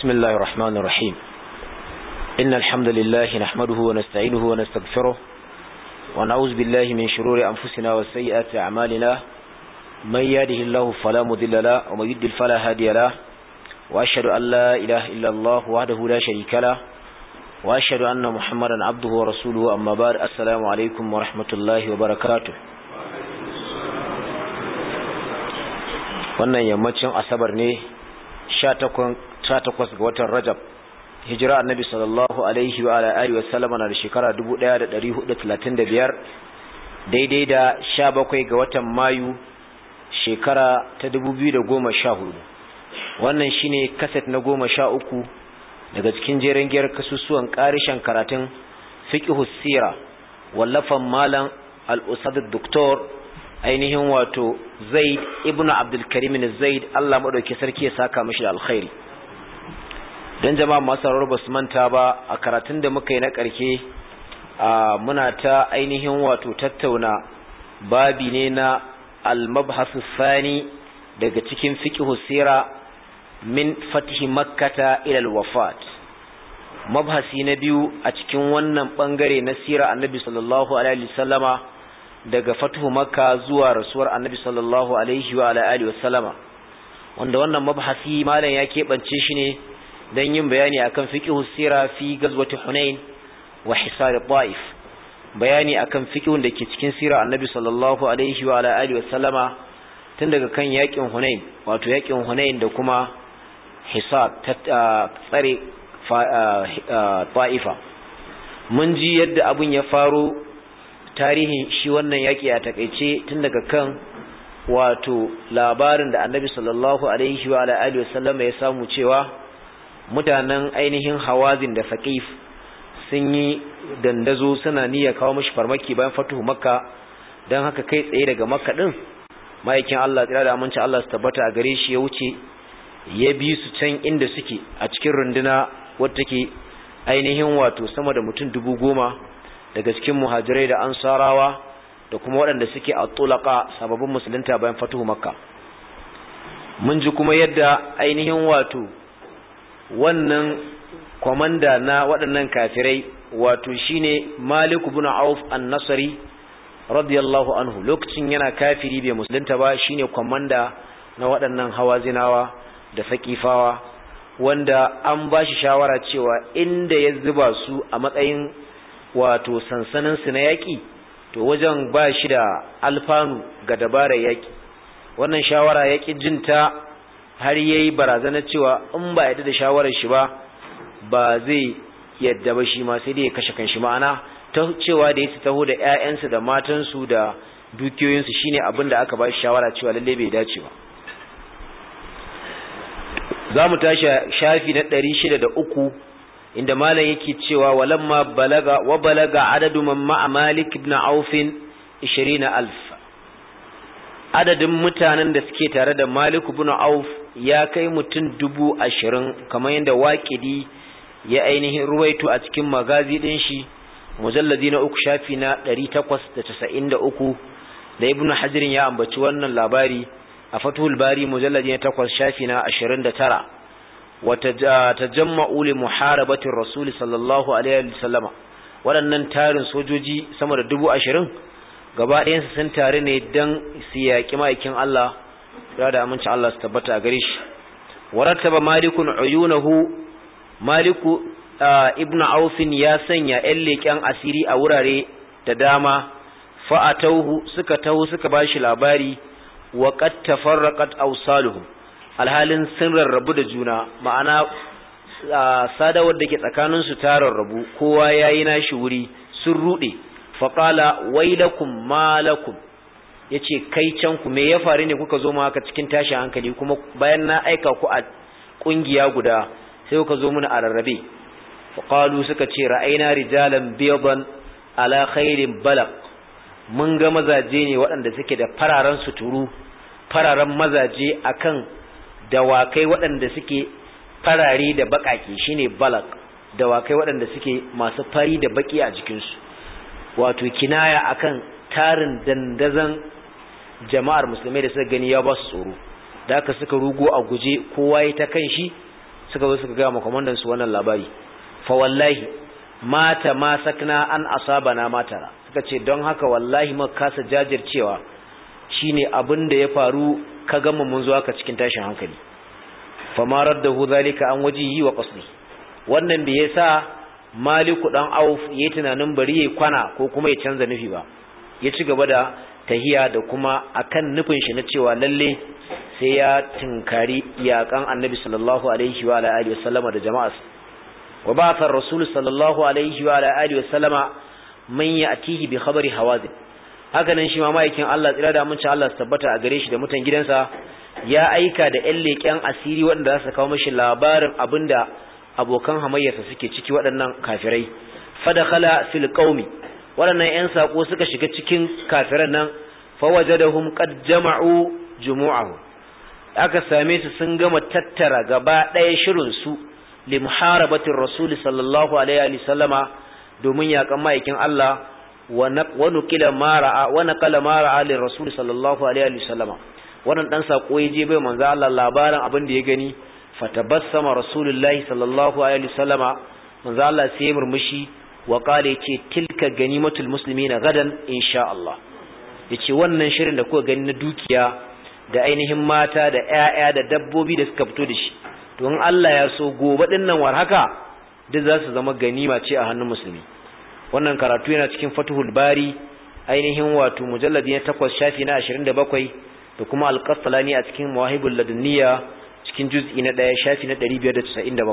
بسم الله الرحمن الرحيم إن الحمد لله نحمده ونستعينه ونستغفره ونعوذ بالله من شرور أنفسنا وسيئات أعمالنا من يهده الله فلا مضل له ومن يضلل فلا هادي له وأشهد أن لا إله إلا الله وحده لا شريك له وأشهد أن محمدا عبده ورسوله أما بعد السلام عليكم ورحمة الله وبركاته. wannan yammacin asabar ne 18 ga watan Rajab hijira annabi sallallahu alaihi wa alihi wa sallama na da shekara 1435 daidai da 17 ga watan Mayu shekara ta 2014. wannan shine kaset na 13 daga cikin jerin giyar kasusuwan karishan karatun fiqhus sira wallafan malam al-ustad doktor ainihin wato Zaid ibn Abdul Karim Zaid Allah madauki sarki ya saka mishi da alkhairi. Dan jama'a masu sauraro basu manta ba a karatun da muka yi na karke muna ta ainihin wato tattauna babi ne na al-mabhasu thani daga cikin fiqhus sira min fathi makkata ila al-wafat. Mabhasi na biyu a cikin wannan bangare na sira annabi sallallahu alaihi wasallama daga fatuhu makka zuwa rasuwar annabi sallallahu alaihi wa alihi wasallama, wanda wannan mabhasi malam ya keɓance shi ne don yin bayani akan fiqhu sira fi gazwati hunain wa hisar taif, bayani akan fiqhun da ke cikin sira annabi sallallahu alaihi wa alihi wasallama tun daga kan yakin hunain, wato yakin hunain da kuma hisar tsare taifa. mun ji yadda abun ya faro, tarihin shi wannan yaki a takeice tun daga kan wato labarin da annabi sallallahu alaihi wa alihi wasallam ya samu cewa mutanen ainihin hawazin da saqif sun yi dandazo suna niyyar kawo mishi farmaki bayan fatuhu makka, dan haka kai tsaye daga makka din ma'aikin Allah tsira da aminci Allah su tabbata a gare shi ya wuce ya bi su can inda suke a cikin runduna wadda take ainihin wato sama da mutum 10,000 daga cikin muhajirai da ansarawa da kuma waɗanda suke a tulaka sababbin musulunta bayan fatuhu makka. mun ji kuma yadda ainihin wato wannan komanda na waɗannan kafirai wato shine Malik ibn Auf an-Nasri radiyallahu anhu, lokacin yana kafiri bai musulunta ba, shine komanda na waɗannan hawazinawa da faqifawa, wanda an ba shi shawara cewa inda ya zuba su a matsayin wato sansaninsu na yaƙi to wajen ba shi da alfanu ga dabarar yaƙi. wannan shawara yaƙi jinta har yayi barazana cewa in ba yadda da shawarar shi ba zai yadda ba shi ma sai dai ya kashe kanshi, ma'ana ta cewa da yace taho da ƴaƴansu da matansu da dukiyoyinsu shine abin da aka ba shi shawara cewa lalle bai dace ba. zamu tashi shafi na 603 inda malam yake cewa walamma balaga adadu man ma'a Malik ibn Auf 20,000. adadin mutanen da suke tare da Malik ibn Auf ya kai mutum 20,000 kamar yadda Waqidi ya ainihin ruwaito a cikin magazi din shi mujalladi na 3 shafi na 893, da Ibn Hajar ya ambaci wannan labari a Fathul Bari mujalladi na 8 shafi na 29. وتجمعوا لمحاربة الرسول صلى الله عليه وسلم. waɗannan tarin sojoji sama da 20,000 gaba ɗayan su sun tare ne dan su yaƙi ma'aikin Allah da aminci Allah su tabbata a gare shi. warattaba malikun uyunahu, maliku ibnu aufin ya sanya ƴan leƙen asiri a wurare da dama, fa'atauhu suka bashi labari wa qad tafarraqat awsaluhum, alhalin sun rarrabu da juna, ma'ana sadawar da ke tsakaninsu ta rarrabu, kowa ya yi nashi wuri, sun ruɗe. faƙala wailakum malakum, ya ce kai can ku me ya faru ne kuka zo haka cikin tashin hankali, kuma bayan na aika ku a ƙungiya guda sai kuka zo muna a rarrabe. faƙalu suka ce ra'ayna rijalan biyadan ala khairin balaq, mun ga mazaje ne waɗanda suke da fararen suturu, fararen mazaje akan dawakai waɗanda suke farare da baƙaƙe, shine balak, dawakai waɗanda suke masu fari da baƙi a jikinsu, wato kinaya akan tarin dandazan jama'ar musulmai da suka gani ya ba su tsoro, da aka suka rugo a guje, kowa ya ta kan shi suka zo suka ga komandan su wannan labari fa wallahi mata ma sakna an asabana matara suka ce don haka wallahi muka kasa jajircewa shine abin da ya faru ka gama mun zo aka cikin tashin hankali fa ma raddahu zalika an wajihi wa qasdi wannan bai yasa Maliku dan Auf yayi tunanin bari yayi kwana ko kuma ya canza nufi ba ya ci gaba da tahiya da kuma akan nufin shi na cewa lalle sai ya tinkari yakan Annabi sallallahu alaihi wa alihi wasallama da jama'a wa ba'atha ar-rasul sallallahu alaihi wa alihi wasallama man ya'tihi bi khabari hawazin haka nan shi ma ma'aikin Allah tsira da mun ci Allah su tabbata a gare shi da mutan gidansa ya aika da ƴan leƙen asiri waɗanda za su kawo mashi labarin abinda abokan hamayyarsa suke ciki waɗannan kafirai fadakhala fil qaumi waɗannan ƴan sako suka shiga cikin kafiran nan fawajadahum qad jama'u jumu'ahu aka same su sun gama tattara gaba ɗaya shirin su li muharabatir rasul sallallahu alaihi wa sallama domin yakan ma'aikin Allah wa naqila ma ra'a wa naqala ma ra'a lir rasul sallallahu alaihi wa sallama wannan dan sako yaje bai manzo Allah labarin abin da ya gani fatabassama rasulullahi sallallahu alaihi wa sallama manzo Allah sai murmushi wa qala yace tilka ganimatul muslimina gadan insha Allah yace wannan shirin da kuka gani na dukiya da ainihin mata da ƴaƴa da dabbobi da suka fito da shi don Allah ya so gobe dinnan war haka duk za su zama ganima ce a hannun musulmi wannan karatu yana cikin Fathul Bari ainihin wato mujalladi na 8 shafi na 27 da kuma Al-Qastalani a cikin Mawahibul Ladunniya cikin juz'i na 1 shafi na 597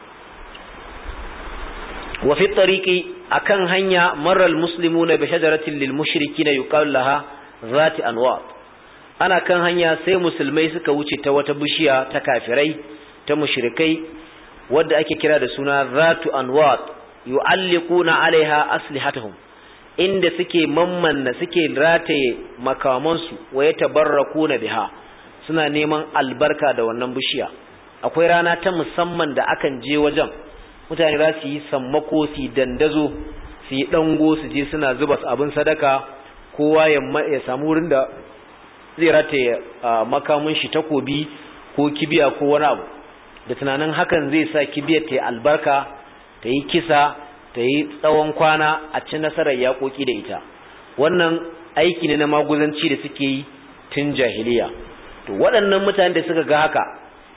wa fi tariqi akan hanya marral muslimuna bi shajaratin lil mushrikeena yuqalu laha zati anwat ana kan hanya sai musulmai suka wuce ta wata bishiya ta kafirai ta mushrikai wadda ake kira da suna zatu anwat yu'alliquna alaiha aslihatuhum inda suke mammanna suke rataye makamansu wa yatabarrakuna biha suna neman albarka da wannan bishiya akwai rana ta musamman da akan je wajen mutane za su yi sammako su dandazo su yi dango su je suna zuba abin sadaka kowa ya samu wurin da zai rataye makamin shi takobi ko kibiya ko wani abu da tunanin hakan zai sa kibiyar ta yi albarka ta yi kisa ta yi tsawon kwana a ci nasarar yaƙoƙi da ita wannan aiki ne na maguzanci da suke yi tun jahiliya to waɗannan mutane da suka ga haka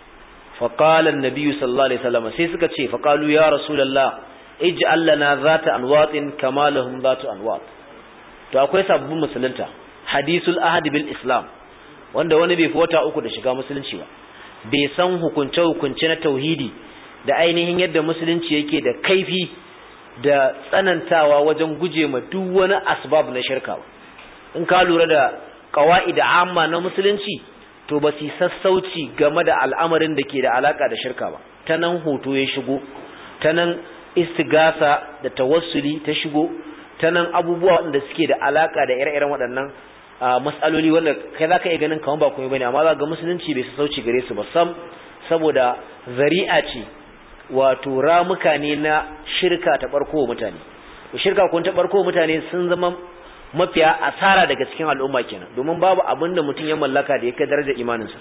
faqala an-nabiy sallallahu alaihi wasallam sai suka ce faqalu ya rasulullah ij'al lana zata anwatin kama lahum zatu anwat to akwai sabbin musulunta hadisul ahad bil islam wanda wani bai fi wata uku da shiga musulunci ba bai san hukunce na tauhidi da ainihin yadda musulunci yake da kaifi da tsanantawa wajen guje ma duk wani asbab na shirka in ka lura da qawaid amma na musulunci to ba su sassauci game da al'amarin da ke da alaka da shirka ba ta nan hoto ya shigo ta nan istigasa da tawassuli ta shigo ta nan abubuwa wanda suke da alaka da ire-iren waɗannan mas'aloli wanda kai zaka iya ganin kamar ba komai bane amma za ga musulunci bai sassauci gare su ba sam saboda zari'a ce wato ramuka ne na shirka ta barko mutane shirka kun ta barko mutane sun zama mafiya asara daga cikin al'umma kenan domin babu abin da mutum ya mallaka da yake darajar imaninsa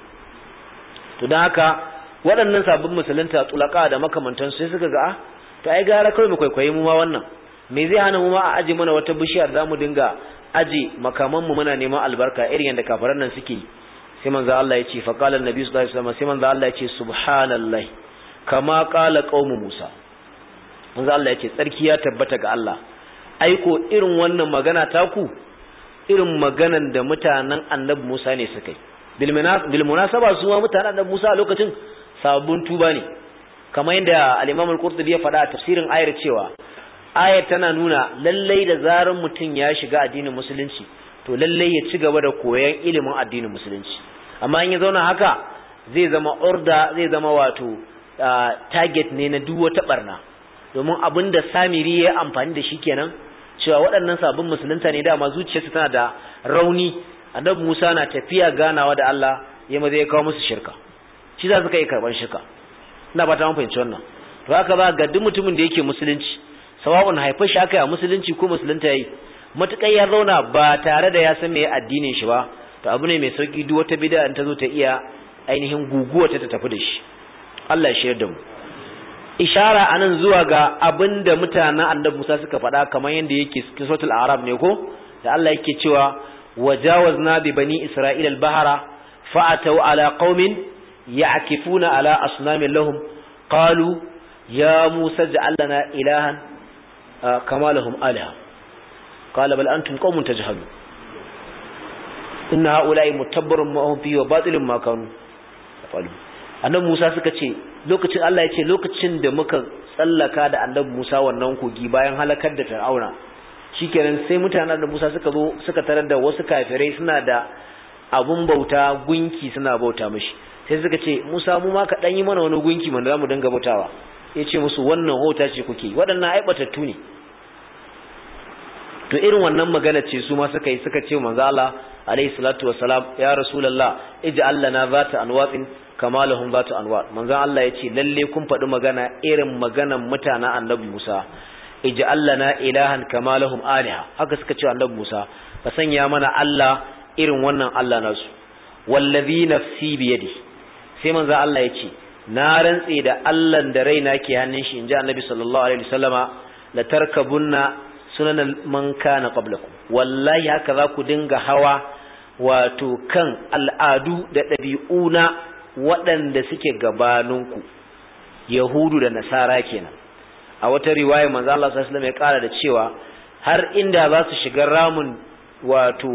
to dan haka waɗannan sabbin musulunta tulaka da makamantan sai suka ga to ai gara kawai mu kwaikwaye mu ma wannan me zai hana mu ma a aje mana wata bishiyar zamu dinga aje makaman mu muna neman albarka irin yanda kafiran nan suke sai manzo Allah ya ce fa qala annabi sallallahu alaihi wasallam sai manzo Allah ya ce subhanallahi kama qala qaumu Musa manzo Allah ya ce tsarki ya tabbata ga Allah aiko irin wannan magana taku irin maganan da mutanen annabi Musa ne suka yi bil munasaba su ma mutanen annabi Musa a lokacin sabon tuba ne kamar yadda al-Imam al-Qurtubi ya faɗa a tafsirin ayar cewa ayar tana nuna lallai da zaran mutum ya shiga addinin musulunci to lallai ya ci gaba da koyon ilimin addinin musulunci amma in ya zauna haka zai zama order zai zama wato target ne na duk wata barna domin abinda Samiri ya amfani da shi kenan cewa waɗannan sabbin musulunta ne dama zuciyarsu tana da rauni annabi Musa na tafiya ganawa da Allah ya maza ya kawo musu shirka shi za su kai karban shirka ina ba ta mun fahimci wannan to haka ba ga duk mutumin da yake musulunci sawa'un haifar shi aka yi a musulunci ko musulunta yayi matuƙar ya zauna ba tare da ya san me addinin shi ba to abu ne mai sauki duk wata bid'a ta zo ta iya ainihin guguwa ta tafi da shi Allah ya shirya da mu ishara anan zuwa ga abinda mutanen annabi Musa suka faɗa kamar yanda yake cikin suratul a'raf ne ko da Allah yake cewa wajawazna bi bani isra'ila al-bahra fa'atu ala qaumin ya'kifuna ala asnamin lahum qalu ya Musa ij'al lana ilahan kama lahum alaha qala bal antum qaumun tajhalun inna ha'ula'i mutabbarun ma hum fihi wa batilun ma kanu yafalu. Annabi Musa suka ce lokacin Allah ya ce lokacin da muka tsallaka da Annabi Musa wannan kogi bayan halakar da Fir'auna shikenan sai mutanen da Musa suka zo suka tarar da wasu kafirai suna da abun bauta gunki suna bauta mishi sai suka ce Musa mu ma ka dan yi mana wani gunki mun zamu dinga bautawa yace musu wannan hota ce kuke waɗannan aibatattu ne to irin wannan magana ce su ma suka yi suka ce manzo Allah alayhi salatu wassalam ya rasulullah ij'al lana zata anwatin kama lahum zatu anwat manzo Allah yace lalle kun faɗi magana irin maganan mutanen annabi Musa ij'al lana ilahan kama lahum aliha haka suka ce annabi Musa ka sanya mana Allah irin wannan Allah nasu wallazi nafsi bi yadi sai manzo Allah yace na rantse da Allah da raina ke hannun shi inji annabi sallallahu alaihi wasallama la tarkabunna sunan man kana qablakum wallahi haka za ku dinga hawa wato kan al'adu da ɗabi'una waɗanda suke gabaninku yahudu da nasara kenan a wata riwaya manzo Allah sallallahu alaihi wasallam ya ƙara da cewa har inda za su shiga ramun wato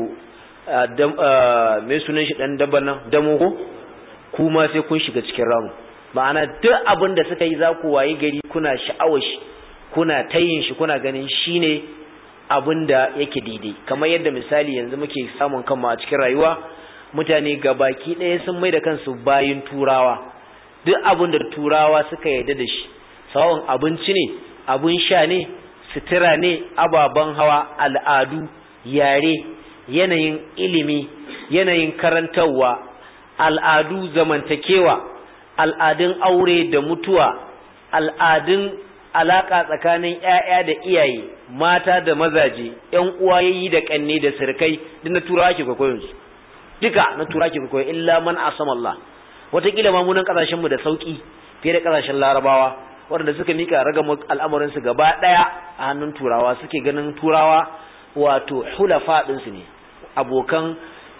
me sunan shi dan dabban nan damo ko kuma sai kun shiga cikin ramun ma'ana duk abin da suka yi za ku wayi gari kuna sha'awar shi kuna tayin shi kuna ganin shine abinda yake daidai kamar yadda misali yanzu muke samun kanmu a cikin rayuwa mutane gabaki ɗaya sun mai da kansu bayin turawa duk abinda turawa suka yarda da shi sawon abinci ne abun sha ne sutura ne ababen hawa al'adu yare yanayin ilimi yanayin karantarwa al'adu zamantakewa al'adun aure da mutuwa al'adun alaka tsakanin ƴaƴa da iyaye mata da mazaje ƴan uwaye da kanne da sirkai duk na turawa ke koyon su duka na turawa ke koyon illa man asama Allah wataƙila ma munan kasashen mu da sauki fiye da kasashen larabawa waɗanda suka mika raga al'amarin su gaba daya a hannun turawa suke ganin turawa wato hulafa din su ne abokan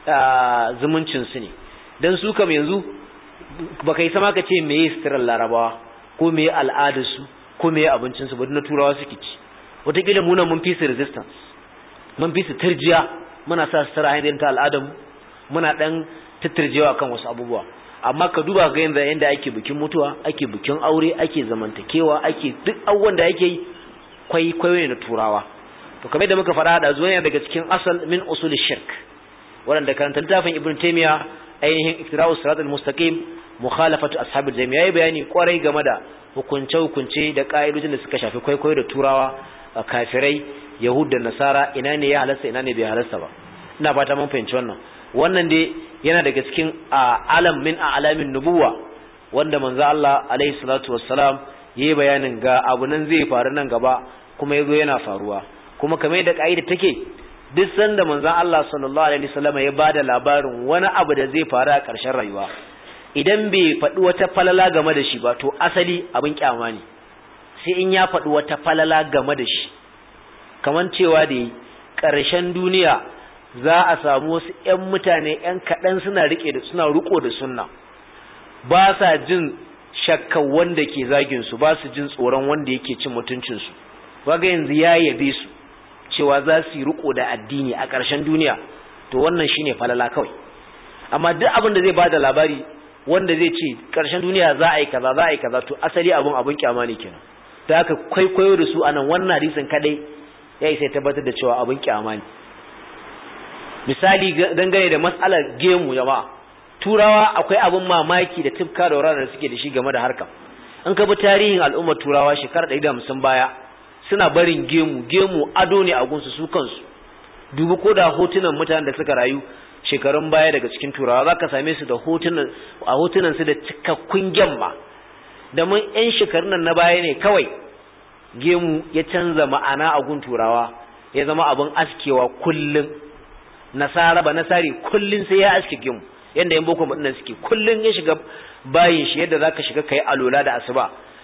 zumuncin su ne dan su kam yanzu baka yi sama ka ce meye sitirar larabawa ko meye al'adar su ko meye abincin su ba na turawa suke ci wataƙila mu nan mun fi su resistance mun fi su tarjiya muna sa sitira ainihin ta al'adar muna dan tattarjewa kan wasu abubuwa amma ka duba ga yanda ake bikin mutuwa ake bikin aure ake zamantakewa ake duk abubuwan da ake yi kwaikwayo ne na turawa to kamar da muka faɗa da zuwa yana daga cikin asal min usul shirk wanda karanta littafin ibn taymiya ainihin iktira'us siratal mustaqim mukhalafatu ashabil jami' yayi bayani kwarai game da hukunce da ka'idojin da suka shafi kwaikwayo da turawa kafirai yahud da nasara ina ne ya halasta ina ne bai halasta ba ina fata mun fahimci wannan dai yana daga cikin alam min a'lamin nubuwa wanda manzo Allah alaihi salatu wassalam yayi bayanin ga abu nan zai faru nan gaba kuma yazo yana faruwa kuma kamar yadda kaida take duk sanda manzo Allah sallallahu alaihi wasallam ya bada labarin wani abu da zai faru a ƙarshen rayuwa idan bai faɗi wata falala game da shi ba to asali abin kyama ne sai in ya faɗi wata falala game da shi kaman cewa da ƙarshen duniya za a samu wasu ƴan mutane ƴan kaɗan suna riko da sunna ba sa jin shakkan wanda ke zagin su ba su jin tsoron wanda yake cin mutuncin su kaga yanzu ya yabe su cewa za su yi riko da addini a ƙarshen duniya to wannan shine falala kawai amma duk abin da zai bada labari wanda zai ce ƙarshen duniya za a yi kaza to asali abun kyama ne kenan da haka kwaikwayo da su anan wannan hadisin kadai ya isa tabbatar da cewa abun kyama ne misali dangane da mas'alar gemu jama'a turawa akwai abun mamaki da tifka da wuraren da suke da shi game da harka in ka bi tarihin al'ummar turawa shekarar 150 baya suna barin gemu ado ne a gunsu su kansu dubi ko da hotunan mutanen da suka rayu shekarun baya daga cikin turawa zaka same su da hotunan su da cikakkun gemma da mun ƴan shekarun nan na baya ne kawai gemu ya canza ma'ana a gun turawa ya zama abin askewa kullun nasari kullun sai ya aske gemu yanda yan boko mutunan suke kullun ya shiga bayin shi yadda zaka shiga kai alola da asuba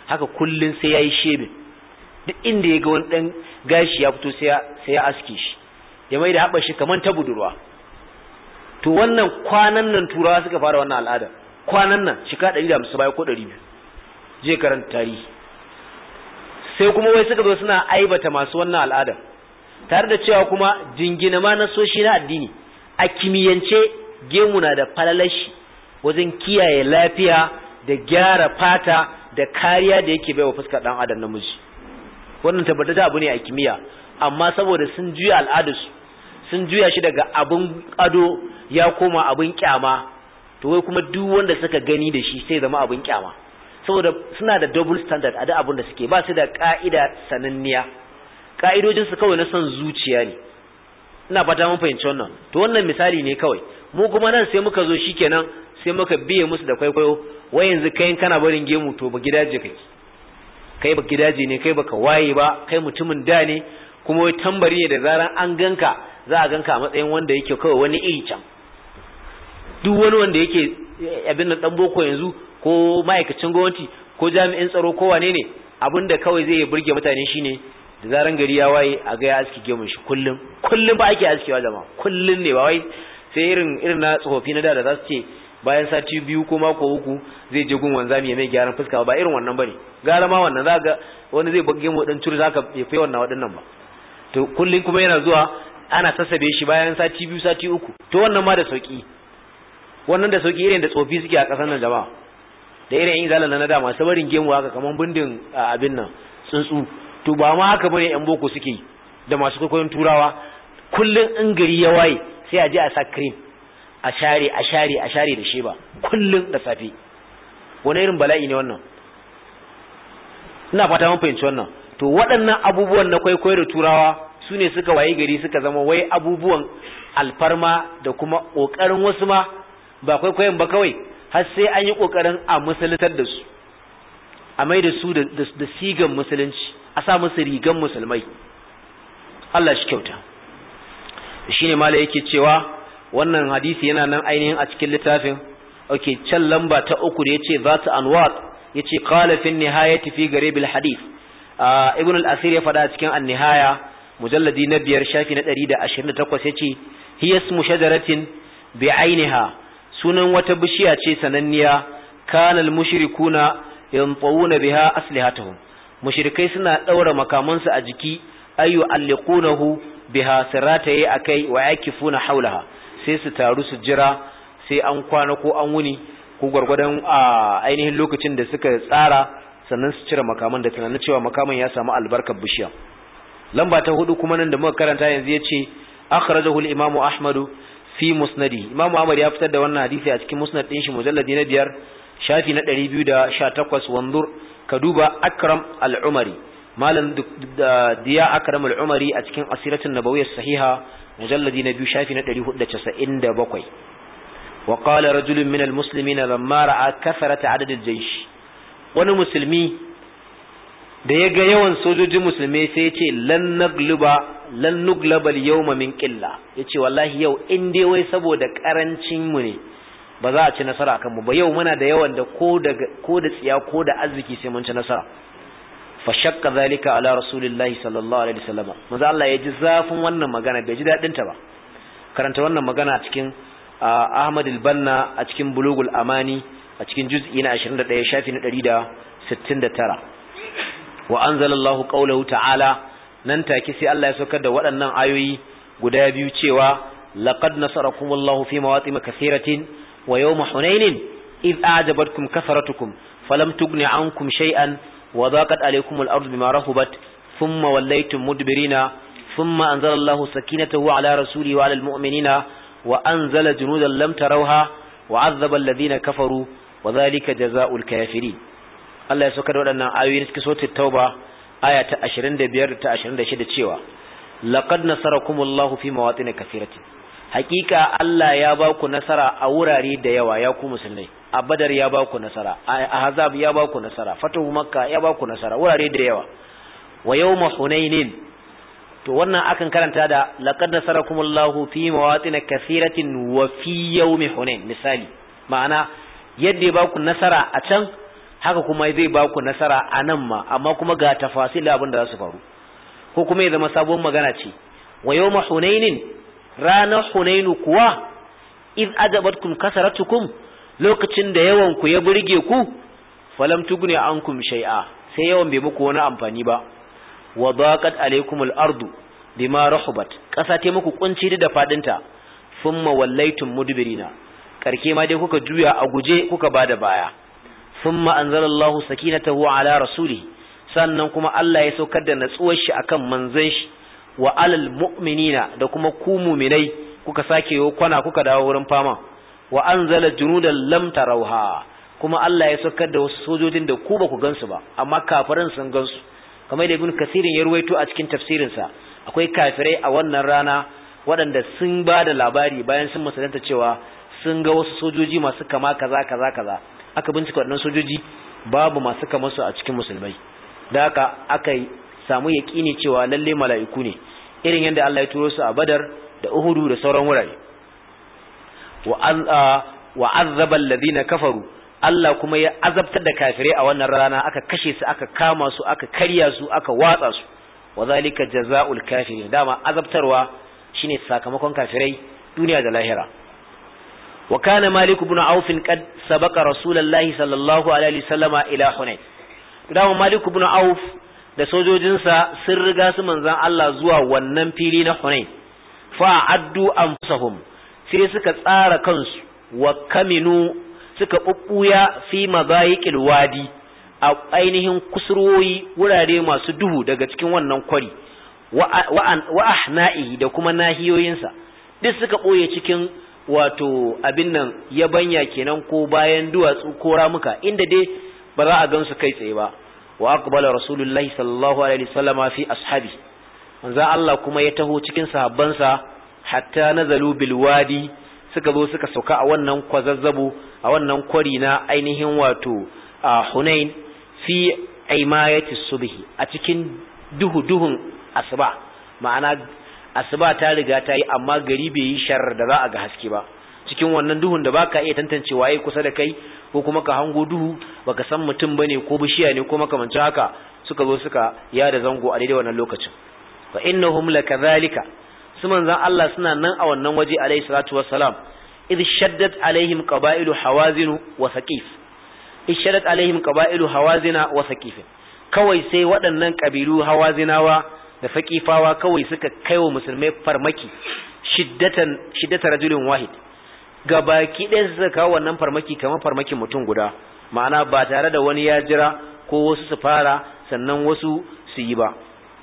haka kullun sai yayi shebe duk inda ya ga wani dan gashi ya fito sai ya aske shi ya mai da haɓa shi kamar ta budurwa. To wannan kwanan nan turawa suka fara wannan al'ada, kwanan nan shika 150 baya ko 200 je karanta tarihi. Sai kuma wai suka zo suna aibata masu wannan al'ada, tare da cewa kuma jingina ma na soshi na addini a kimiyyance gemu na da falalashi wajen kiyaye lafiya da gyara fata da kariya da yake baiwa fuskar dan adam namiji. Wannan tabbata abu ne a kimiyya, amma saboda sun juya al'adarsu, sun juya shi daga abun ado ya koma abun kyama, to wai kuma duk wanda suka gani da shi sai zama abun kyama, saboda suna da double standard a da abun da suke, ba su da ka'ida sananniya, ka'idojinsu kawai na son zuciya ne. Ina fata mun fahimci wannan. To wannan misali ne kawai, mu kuma nan sai muka zo shikenan sai muka biye musu da kwaikwayo, wai yanzu kai kana barin gemu to ba gidaje kai ba gidaje ne, kai baka waye ba, kai mutumin da ne, kuma wai tambari ne da zaran an ganka za a ganka a matsayin wanda yake kawai wani iri can. Duk wani wanda yake abin nan dan boko yanzu ko ma'aikacin gwamnati ko jami'in tsaro ko wane ne, abinda kawai zai burge mutane shine da zaran gari ya waye a ga ya aski gemun shi kullum ba ake askewa jama'a, kullum ne, ba wai sai irin na tsofaffi na da za su ce bayan sati 2 ko mako 3 zai je gun wanzami ya mai gyaran fuska, ba irin wannan bane. Gara ma wannan zaka wani zai bagge mu dan turi zaka ya fi wannan wadannan ba. To kullun kuma yana zuwa ana sassabe shi bayan sati 2 sati 3. To wannan ma da sauki, wannan da sauki irin da tsofi suke a kasan nan jama'a, da irin yin zalan na da masu barin gemu haka kaman bindin abin nan tsuntsu. To ba ma haka bane yan boko suke da masu kokoyin turawa, kullun in gari ya waye sai a je a sa cream a share da shi ba kullun da safe. Wani irin bala'i ne wannan? Ina fata mun fahimci wannan. To waɗannan abubuwan na kwaikwayo da turawa su ne suka waye gari suka zama wai abubuwan alfarma da kuma ƙoƙarin wasu ma ba kwaikwayon ba kawai, har sai an yi ƙoƙarin a musuluntar da su, a mai da su da sigan musulunci, a sa musu rigan musulmai. Allah shi kyauta. Shine mala yake cewa wannan hadisi yana nan ainihin a cikin littafin can lamba ta 3 da yace zatu anwat, yace qala fi nihayati fi garib alhadith. Ibn al-Asir ya fada cikin an-nihaya mujalladi na 5 shafi na 128 yace hiya ismu shajaratin bi'ainiha, sunan wata bishiya ce sananniya, kana al-mushrikuna yanqawuna biha aslihatuhum, mushrikai suna daura makamansu a jiki, ayu alliqunahu biha sirataye akai wa yakifuna haulaha, sai su taru su jira sai an kwana ko an wuni ko gurgurdan ainihin lokacin da suka tsara, sannan su cire makaman da tunanin cewa makaman ya samu albarkar bishiya. Lamba ta 4 kuma nan da muka karanta yanzu yace akhrajahu al-imam Ahmad fi musnadi. Imam Ahmad ya fitar da wannan hadisi a cikin musnad din shi mujalladi na 5 shafi na 218. wanzur ka duba Akram al-Umari, malam diya Akram al-Umari a cikin asiratun nabawiyyah sahiha mujalladi na 2 shafi na 497. wa qala rajulun min al-muslimina lamma ra'a kathrata adad al-jaysh, wani musulmi da yaga yawan sojojin musulmai sai ya ce lan nuglaba al-yawma min qilla, yace wallahi yau in dai wai saboda karancin mu ne ba za a ci nasara akan mu ba, yau muna da yawan da ko da tsiya ko da arziki sai mun ci nasara. fa shakka zalika ala rasulillahi sallallahu alaihi wasallam, manzo Allah ya ji zafin wannan magana, bai ji dadin ta ba. Karanta wannan magana a cikin Ahmad al-Banna a cikin Bulughul Amani a cikin juz'i na 21 shafi na 169. wa anzalallahu qawluhu ta'ala, nan take sai Allah ya saukar da waɗannan ayoyi guda biyu cewa laqad nasarakumullahu fi mawatin kathiratin wa yawma hunainin id a'jabatkum kathratukum falam tughni ankum shay'an wa dhaqat alaykum al-ardu bima rahabat thumma wallaytum mudbirina thumma anzalallahu sakinatahu ala rasulihi wa ala al-mu'minina wa anzala junudan lam tarawha wa 'adhaba alladhina kafaru wa dhalika jazaa'ul kafirin. Allah ya saukar da waɗannan ayoyi cikin suratul Tauba aya ta 25 ta 26 cewa laqad nasarakumullahu fi mawatin kathiratin, hakika Allah ya ba ku nasara a wurare da yawa ya ku musulmai. A Badar ya ba ku nasara, a Ahzab ya ba ku nasara, Fatahu Makka ya ba ku nasara, wurare da yawa. Wa yawma Hunainin, to wannan akan karanta da laqad nasarakumullahu fi mawatin kathiratin wa fi yawmi Hunain misali, ma'ana yadda ya ba ku nasara a can haka kuma zai ba ku nasara a nan ma, amma kuma ga tafasil abin da za su faru, ko kuma ya zama sabon magana ce. Wa yawma hunainin, ranar hunainu kuwa, iz ajabatkum kasaratukum, lokacin da yawan ku ya burge ku, falam tugni ankum shay'a, sai yawan bai muku wani amfani ba. Wa daqat alaykumul ardu bima rahubat, kasa ta muku kunci da fadinta, thumma wallaytum mudbirina, karke ma dai kuka juya a guje kuka bada baya. Thumma anzalallahu sakinatahu ala rasulihi, sannan kuma Allah ya saukar da natsuwar shi akan manzon shi, wa alal mu'minina, da kuma ku mu'minai kuka sake yo kwana kuka dawo wurin fama. Wa anzala junudan lam tarawha, kuma Allah ya saukar da wasu sojojin da ku ba ku gansu ba, amma kafiran sun gansu. Kamar da Ibn Kasirin ya ruwaito a cikin tafsirin sa, akwai kafirai a wannan rana waɗanda sun ba da labari bayan sun musulunta cewa sun ga wasu sojoji masu kama kaza kaza kaza. Aka bincika waɗannan sojoji babu masu kama su a cikin musulmai, da haka aka samu yaƙini cewa lalle mala'iku ne, irin yadda Allah ya turo su a Badar da Uhudu da sauran wurare. Wa azzaba alladhina kafaru, Allah kuma ya azabtar da kafirai a wannan rana, aka kashe su, aka kama su, aka karya su, aka watsa su. Wa zalika jazaa'ul kafirin, dama azabtarwa shine sakamakon kafirai duniya da lahira. Wa kana Malik ibn Auf qad sabaqa Rasulullahi sallallahu alaihi wasallama ila Hunain. Dama Malik ibn Auf da sojojinsa sun riga su manzan Allah zuwa wannan fili na Hunain. Fa addu anfusahum, sai suka tsara kansu, wa kaminu, suka bubbuya fi madayiqil wadi, a ainihin kusurwoyi, wurare masu duhu daga cikin wannan kwari, wa ahna'i, da kuma nahiyoyinsa, duk suka boye cikin wato abin nan yabanya kenan, ko bayan duwatsu ko ramuka, inda dai ba za a gansu kai tsaye ba. Wa aqbala rasulullahi sallallahu alaihi wasallama fi ashabi, manzo Allah kuma ya taho cikin sahabbansa, hatta nazalu bil wadi, suka zo suka sauka a wannan kwazazzabo, a wannan kwari na ainihin wato Hunain, fi aimayati subhi, a cikin duhun asuba. Ma'ana asuba ta riga ta yi, amma gari bai yi shar da za a ga haske ba, cikin wannan duhun da baka iya tantance waye kusa da kai, ko kuma ka hango duhu baka san mutum bane ko bishiya ne ko makamancin haka, suka zo suka yada zango a daidai wannan lokacin. Fa innahum lakadhalika, su manzan Allah suna nan a wannan waje alayhi salatu wassalam. Idh shaddat alaihim qaba'ilu hawazin wa saqif, idh shaddat alaihim qaba'ilu hawazina wa saqif, kawai sai waɗannan kabilu hawazinawa da saqifawa kawai suka kaiwa musulmai farmaki, shiddatan rajulin wahid, gabaki ɗaya suka kawo wannan farmaki kamar farmakin mutum guda, ma'ana ba tare da wani ya jira ko wasu su fara sannan wasu su yi ba.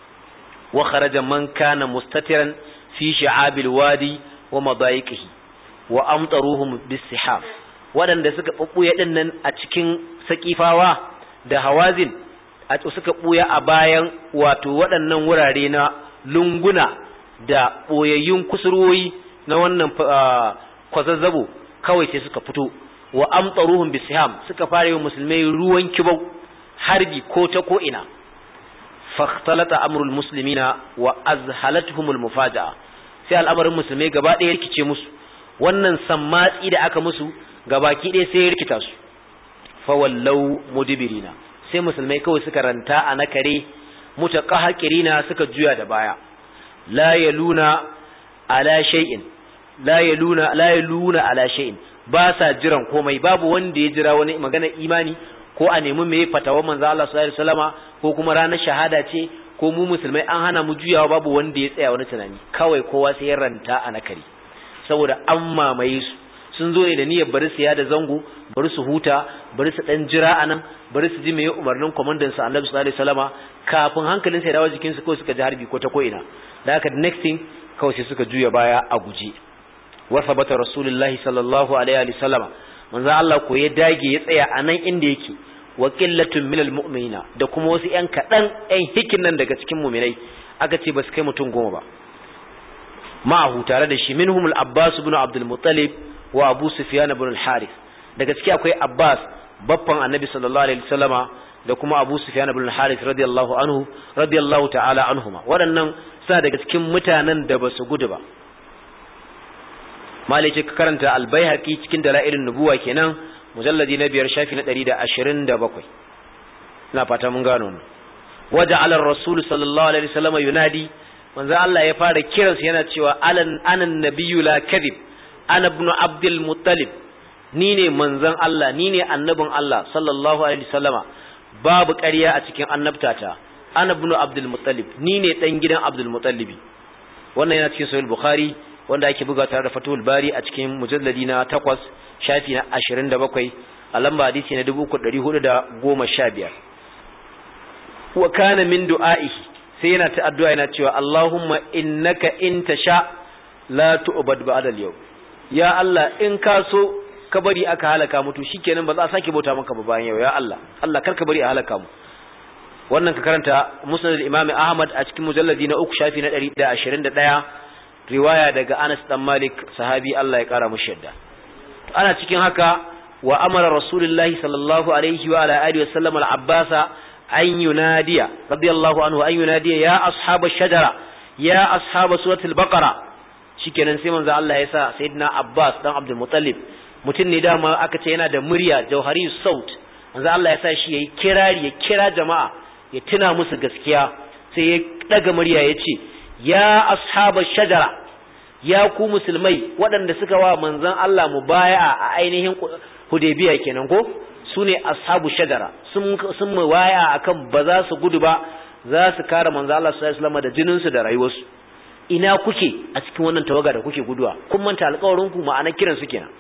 Wa kharaja man kana mustatiran fi sha'abil wadi wa madayiqihi wa amtaruhum bisihab, wadanda suka bubbuya dinnan a cikin saqifawa da hawazin, a suka buya a bayan wato waɗannan wurare na lunguna da boyayyun kusurwoyi na wannan kwazazzabo, kawai sai suka fito. Wa amtaruhum bisiham, suka fara yi musulmai ruwan kibau, harbi ko ta ko ina. Fakhtalata amrul muslimina wa azhalatuhumul mufaja'a, sai al'amarin musulmai gaba ɗaya rikice musu, wannan sammatsi da aka musu gabaki ɗaya sai ya rikita su. Fa wallau mudbirina, sai musulmai kawai suka ranta a nakare, mutaqahhirina, suka juya da baya. La yaluna ala shay'in, la yaluna ala shay'in, ba sa jiran komai, babu wanda ya jira wani magana imani, ko a nemi me fatawa manzo Allah sallallahu alaihi wasallama, ko kuma ranar shahada ce, ko mu musulmai an hana mu juyawa, babu wanda ya tsaya wani tunani, kawai kowa sai ya ranta a nakari, saboda an mamaye su. Sun zo ne da niyyar bari su yada zango, bari su huta, bari su dan jira anan, bari su ji me umarnin komandan sa Annabi sallallahu alaihi wasallama, kafin hankalin sa ya dawo jikin su, ko suka ji harbi ko ta ko ina. Da haka next thing kawai sai suka juya baya a guje. Wa sabata rasulullahi sallallahu alaihi wasallama, manzo Allah ko ya dage ya tsaya anan inda yake. Wa qillatun minal mu'minina, da kuma wasu ƴan kadan ƴan hikin nan daga cikin mu'minai, aka ce ba su kai mutum 10 ba. Ma'ahu, tare da shi, minhumul Abbas ibn Abdul Muttalib wa Abu Sufyan ibn al-Harith, daga ciki akwai Abbas babban Annabi sallallahu alaihi wasallama, da kuma Abu Sufyan ibn al-Harith radiyallahu ta'ala anhuma. Waɗannan suna daga cikin mutanen da ba su gudu ba. Malike ka karanta al-Baihaqi cikin dalailun nubuwa kenan, mujalladi na 5 shafi na 127 ina fata mun gano wannan waja'ala ar-rasul sallallahu alaihi wasallam yunadi manzo Allah ya fara kiransa yana cewa anan nabiyyu la kadhib ana ibn abdul muttalib ni ne manzon Allah ni ne annabin Allah sallallahu alaihi wasallama babu ƙarya a cikin annabtata ana ibn abdul muttalib ni ne dan gidan abdul muttalibi wannan yana cikin sahih bukhari wanda ake buga tare da fatul bari a cikin mujalladi na 8 shafi na 27 a lamba hadisi na 3415 wa kana min du'a'i sai yana ta addu'a yana cewa Allahumma innaka in tasha la tu'bad ba'da al-yawm ya Allah in ka so ka bari aka halaka mutu shikenan ba za a sake bauta maka ba bayan yau ya Allah Allah kar ka bari a halaka mu wannan ka karanta musnad al-imam Ahmad a cikin mujalladi na 3 shafi na 121 riwaya daga Anas dan Malik sahabi Allah ya kara mushi yadda ana cikin haka wa amara rasulullahi sallallahu alaihi wa ala alihi wa sallam al-abbasa an yunadiya radiyallahu anhu an yunadiya ya ashab ash-shajara ya ashab suratul baqara shikenan sai manzo Allah ya sa sayyidina Abbas dan Abdul Muttalib mutun ne dama aka ce yana da murya jauhari saut manzo Allah ya sa shi yayi kirari ya kira jama'a ya tuna musu gaskiya sai ya daga murya ya ce ya ashab ash-shajara ya ku musulmai waɗanda suka wa manzon Allah mubaya'a a ainihin Hudaybiya kenan ko sune ashabu shajara sun muwaya akan ba za su gudu ba za su kare manzo Allah sallallahu alaihi wasallam da jinin su da rayuwarsu ina kuke a cikin wannan tawaga da kuke guduwa kun manta alƙawarin ku ma'ana kiran su kenan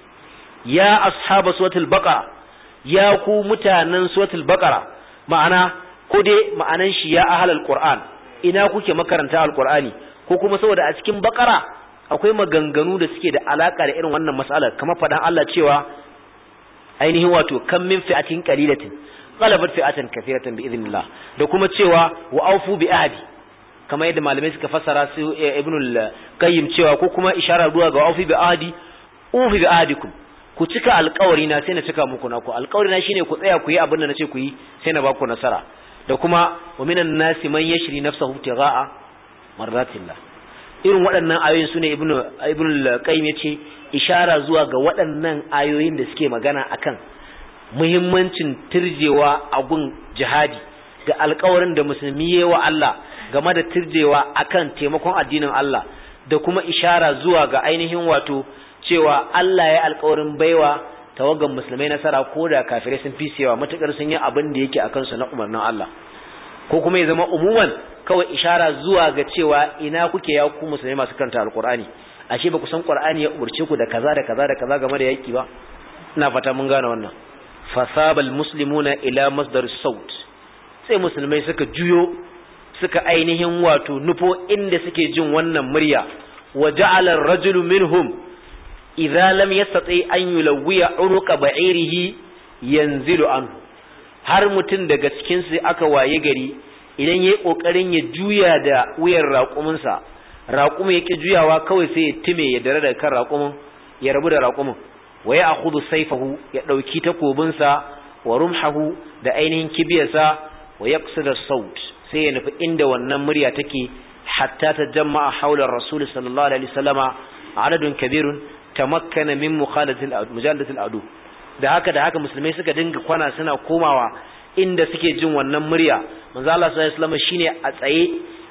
ya ashabu suratul baqara ya ku mutanen suratul baqara ma'ana ko dai ma'anan shi ya ahlul qur'an ina kuke makaranta alqur'ani ko kuma saboda a cikin baqara akwai maganganu da suke da alaka da irin wannan mas'alar kamar fadan Allah cewa ainihin wato kan min fi'atin qalilatin qalabat fi'atan kathiratan bi idhnillah da kuma cewa wa aufu bi ahdi kamar yadda malamai suka fassara su ibn al-qayyim cewa ko kuma isharar zuwa ga aufu bi ahdi ufi bi ahdikum ku cika alƙawari na sai na cika muku naku alƙawari na shine ku tsaya ku yi abin da nace ku yi sai na ba ku nasara da kuma wa minan nasi man yashri nafsahu tigha'a marratillah irin waɗannan ayoyin sune ibn al-qayyim yace ishara zuwa ga waɗannan ayoyin da suke magana akan muhimmancin tirjewa a gun jihadi da alƙawarin da musulmi yayi wa Allah game da tirjewa akan taimakon addinin Allah da kuma ishara zuwa ga ainihin wato cewa Allah ya alƙawarin baiwa tawagan musulmai nasara ko da kafirai sun fi cewa matakar sun yi abin da yake akan su na umarnin Allah ko kuma ya zama umuman kawai ishara zuwa ga cewa ina kuke ya ku musulmai masu karanta alƙur'ani ashe ba ku san Qur'ani ya umurce ku da kaza da kaza da kaza game da yaki ba ina fata mun gane wannan fasabal muslimuna ila masdar saut sai musulmai suka juyo suka ainihin wato nufo inda suke jin wannan murya wa ja'ala ar-rajulu minhum idza lam yastati an yulawwiya unuqa ba'irihi yanzilu anhu har mutun daga cikin su aka waye gari idan yayi kokarin ya juya da wuyar raƙuminsa raƙumin yake juyawa kawai sai ya time ya dare da kan raƙumin ya rabu da raƙumin wa ya akhudhu sayfahu ya dauki takobinsa wa rumhahu da ainihin kibiyarsa wa yaqsid as-saut sai ya nufi inda wannan murya take hatta tajamma'a hawla ar-rasul sallallahu alaihi wasallama adadun kabirun tamakkana min mujallati al-adu da haka musulmai suka dinga kwana suna komawa inda suke jin wannan murya manzo Allah sallallahu alaihi wasallam shine a tsaye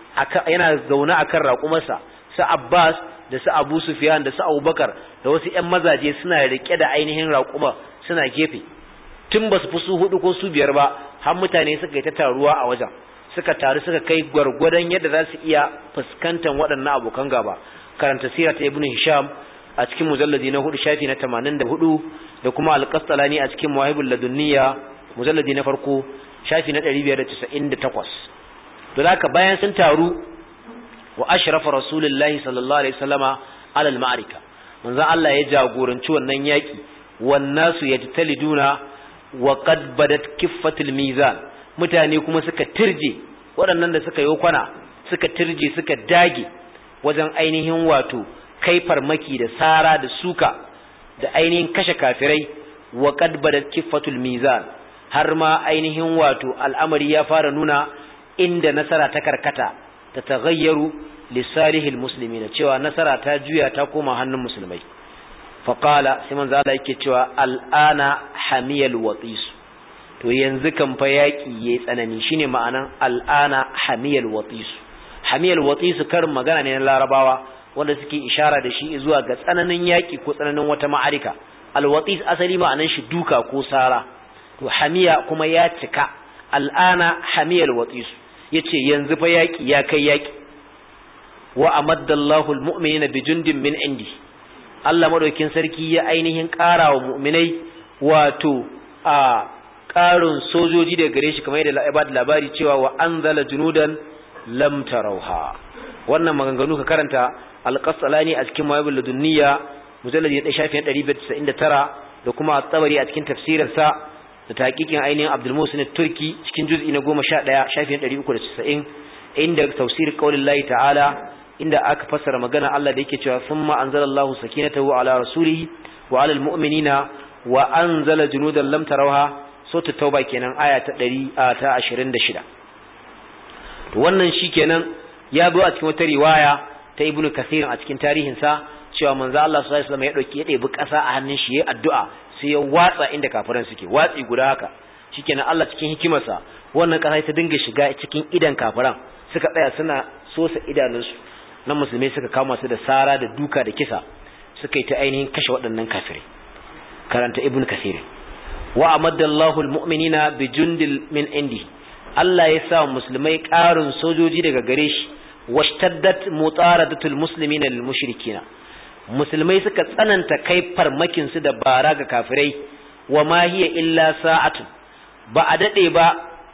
yana zaune akan raƙumarsa su Abbas da su Abu Sufyan da su Abubakar da wasu ƴan mazaje suna rike da ainihin raƙuma suna gefe tun basu fi su hudu ko su biyar ba har mutane suka yi ta taruwa a wajen suka taru suka kai gwargwadon yadda za su iya fuskantar waɗannan abokan gaba karanta sirat ibn Hisham a cikin mujalladi na 4 shafi na 84 da kuma al-Qastalani a cikin Mawahibul Ladunniya mujalladi na farko shafi na 598 don haka bayan sun taru wa ashrafa rasulullahi sallallahu alaihi wasallama ala al-ma'rika manzo Allah ya jagoranci wannan yaki wannasu yajtaliduna wa qad badat kiffatul mizan mutane kuma suka tirje waɗannan da suka yi kwana suka tirje suka dage wajen ainihin wato kai farmaki da sara da suka da ainihin kashe kafirai wa qad badat kiffatul mizan har ma ainihin wato al'amari ya fara nuna inda nasara ta karkata ta taghayyaru lisalihil muslimina cewa nasara ta juya ta koma hannun musulmai faqala sai manzo Allah yake cewa al'ana hamiyal watis to yanzu kan fa yaki yayi tsanani shine ma'anan al'ana hamiyal watis. Hamiyal watis karin magana ne na Larabawa wanda suke ishara da shi zuwa ga tsananin yaki ko tsananin wata ma'arika. Al-watis asali ma'anan shi duka ko sara, to hamiya kuma ya cika. Al'ana hamiyal watis yace yanzu fa yaki ya kai yaki. Wa amaddallahu almu'minina bijundin min indi, Allah madaukin sarki ya ainihin ƙara wa mu'minai wato a ƙarin sojoji daga gare shi kamar yadda ya bada labari cewa wa anzala junudan lam tarauha. Wannan maganganu ka karanta al-Qasalani a cikin Mawahibul Ladunniya mujalladi 199 da kuma at-Tabari a cikin tafsirin sa da tahqiqin ainihin Abdul Muhsin at-Turki cikin juz'i na 11 shafin 390 inda tafsir qaulillahi ta'ala inda aka fassara magana Allah da yake cewa summa anzalallahu sakinatahu ala rasulihi wa ala almu'minina wa anzala junudan lam tarawha sura tauba kenan aya ta 126. to wannan shikenan ya zo a cikin wata riwaya ta Ibn Kathir a cikin tarihin sa cewa manzo Allah sallallahu alaihi wasallam ya ɗebi ƙasa a hannun shi yayin addu'a sai ya watsa inda kafiran suke watsi guda haka. Shikenan Allah cikin hikimarsa wannan ƙasa ta dinga shiga cikin idan kafiran suka tsaya suna sosa idanunsu nan musulmai suka kama su da sara da duka da kisa suka yi ta ainihin kashe waɗannan kafirai. Karanta Ibn Kathir. Wa amaddallahu almu'minina bijundil min indi, Allah ya sa musulmai ƙarin sojoji daga gare shi. Washtaddat mutaradatul muslimina lil mushrikina, musulmai suka tsananta kai farmakin su da bara ga kafirai. Wa ma hiya illa sa'atun, ba a dade ba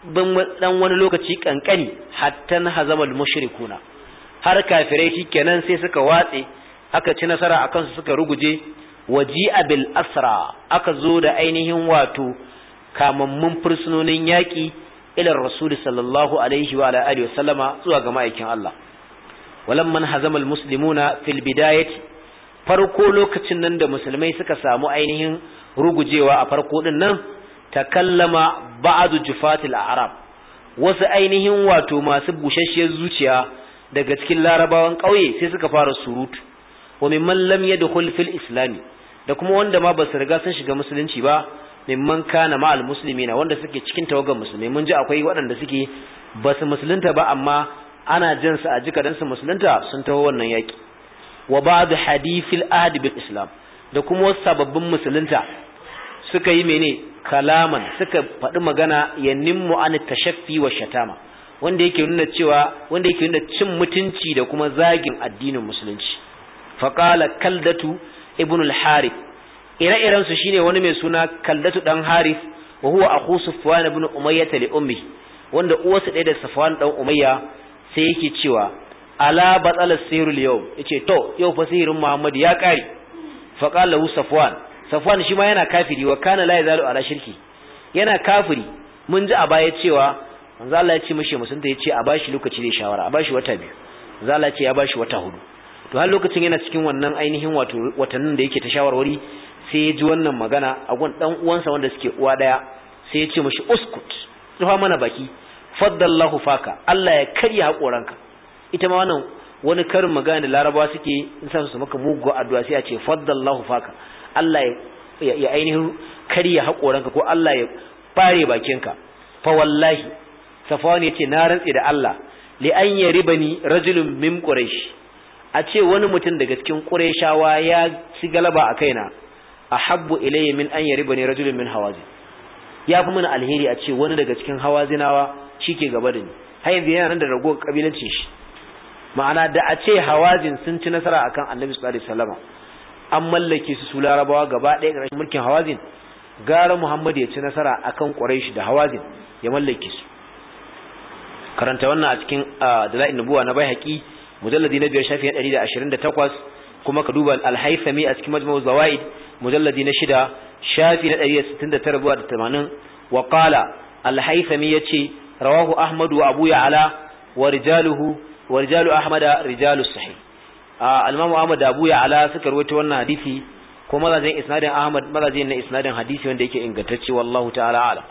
dan wani lokaci kankani hatta hazamal mushrikuna, har kafirai shikenan sai suka watse, aka ci nasara akan su suka ruguje. Waji'a bil asra, aka zo da ainihin wato kamammun fursunonin yaki ila rasul sallallahu alaihi wa ala alihi wasallama zuwa ga ma'aikin Allah. Walamman hazamal muslimuna fil bidayati, farko lokacin nan da musulmai suka samu ainihin rugujewa a farko din nan, takallama ba'du jufatil a'rab, wasu ainihin wato masu bushashiyar zuciya daga cikin larabawan kauye sai suka fara surutu. Wa mimman lam yadkhul fil islami, da kuma wanda ma basu riga sun shiga musulunci ba, mimman kana ma'al muslimina, wanda suke cikin tawagan musulmai. Mun ji akwai waɗanda suke basu musulunta ba amma ana jin su a jika dan su musulunta sun taho wannan yaki. Wa ba'd hadithil ahd bil islam, da kuma sababbin musulunta suka yi mene kalaman, suka faɗi magana yanimmu an tashaffi wa shatama, wanda yake nuna cin mutunci da kuma zagin addinin musulunci. Faqala kaldatu ibn al-harith, ire-iren su shine wani mai suna kaldatu dan harith, wa huwa akhu sufwan ibn umayyah li ummi, wanda uwarsa ɗaya da safwan dan umayya. Sai yake cewa ala batal as-sihr al-yawm, yace to yau fa sihirin muhammad ya kare. Faqala lahu safwan shi ma yana kafiri, wa kana la yazalu ala shirki, yana kafiri. Mun ji a baya cewa manzo Allah ya ce mishi musunta, yace a bashi lokaci da shawara, a bashi wata biyu. Manzo Allah ya ce ya bashi wata hudu. To har lokacin yana cikin wannan ainihin wato watannin da yake ta shawarwari, sai ya ji wannan magana a gun dan uwansa wanda suke uwa daya. Sai ya ce mishi uskut, rufa mana baki, faddallahu faka, Allah ya karya hakoranka. Ita ma wannan wani karin magana da Larabawa suke in san su maka mugu addu'a, sai a ce faddallahu faka, Allah ya ainihin karya hakoranka ko Allah ya bare bakinka. Fa wallahi, Safwan yace na rantsi da Allah, li an yaribani rajulun min quraish, a ce wani mutum daga cikin qurayshawa ya ci galaba a kaina, ahabbu ilayya min an yaribani rajulun min hawazin, ya fi mana alheri a ce wani daga cikin hawazinawa shike gaba da ni. Har yanzu yana nan da ragowar kabilancin shi. Ma'ana da a ce hawazin sun ci nasara akan Annabi sallallahu alaihi wasallam, an mallake su Larabawa gaba ɗaya ƙarshen mulkin hawazin, gara Muhammad ya ci nasara akan Quraysh da hawazin ya mallake su. Karanta wannan a cikin Dalail Nubuwa na Baihaqi mujalladi na 5 shafi 128, kuma ka duba Al-Haythami a cikin Majmu' Zawaid mujalladi na 6 shafi na 169 zuwa 80. Wa qala Al-Haythami yace rawahu Ahmad wa Abu Ya'la wa rijalu Ahmad rijalu sahih. Al-Imam Ahmad da Abu Ya'la suka rawaito wannan hadisi, ko mazajin isnadin Ahmad mazajin na isnadin hadisi wanda yake ingantacce, wallahu ta'ala a'lam.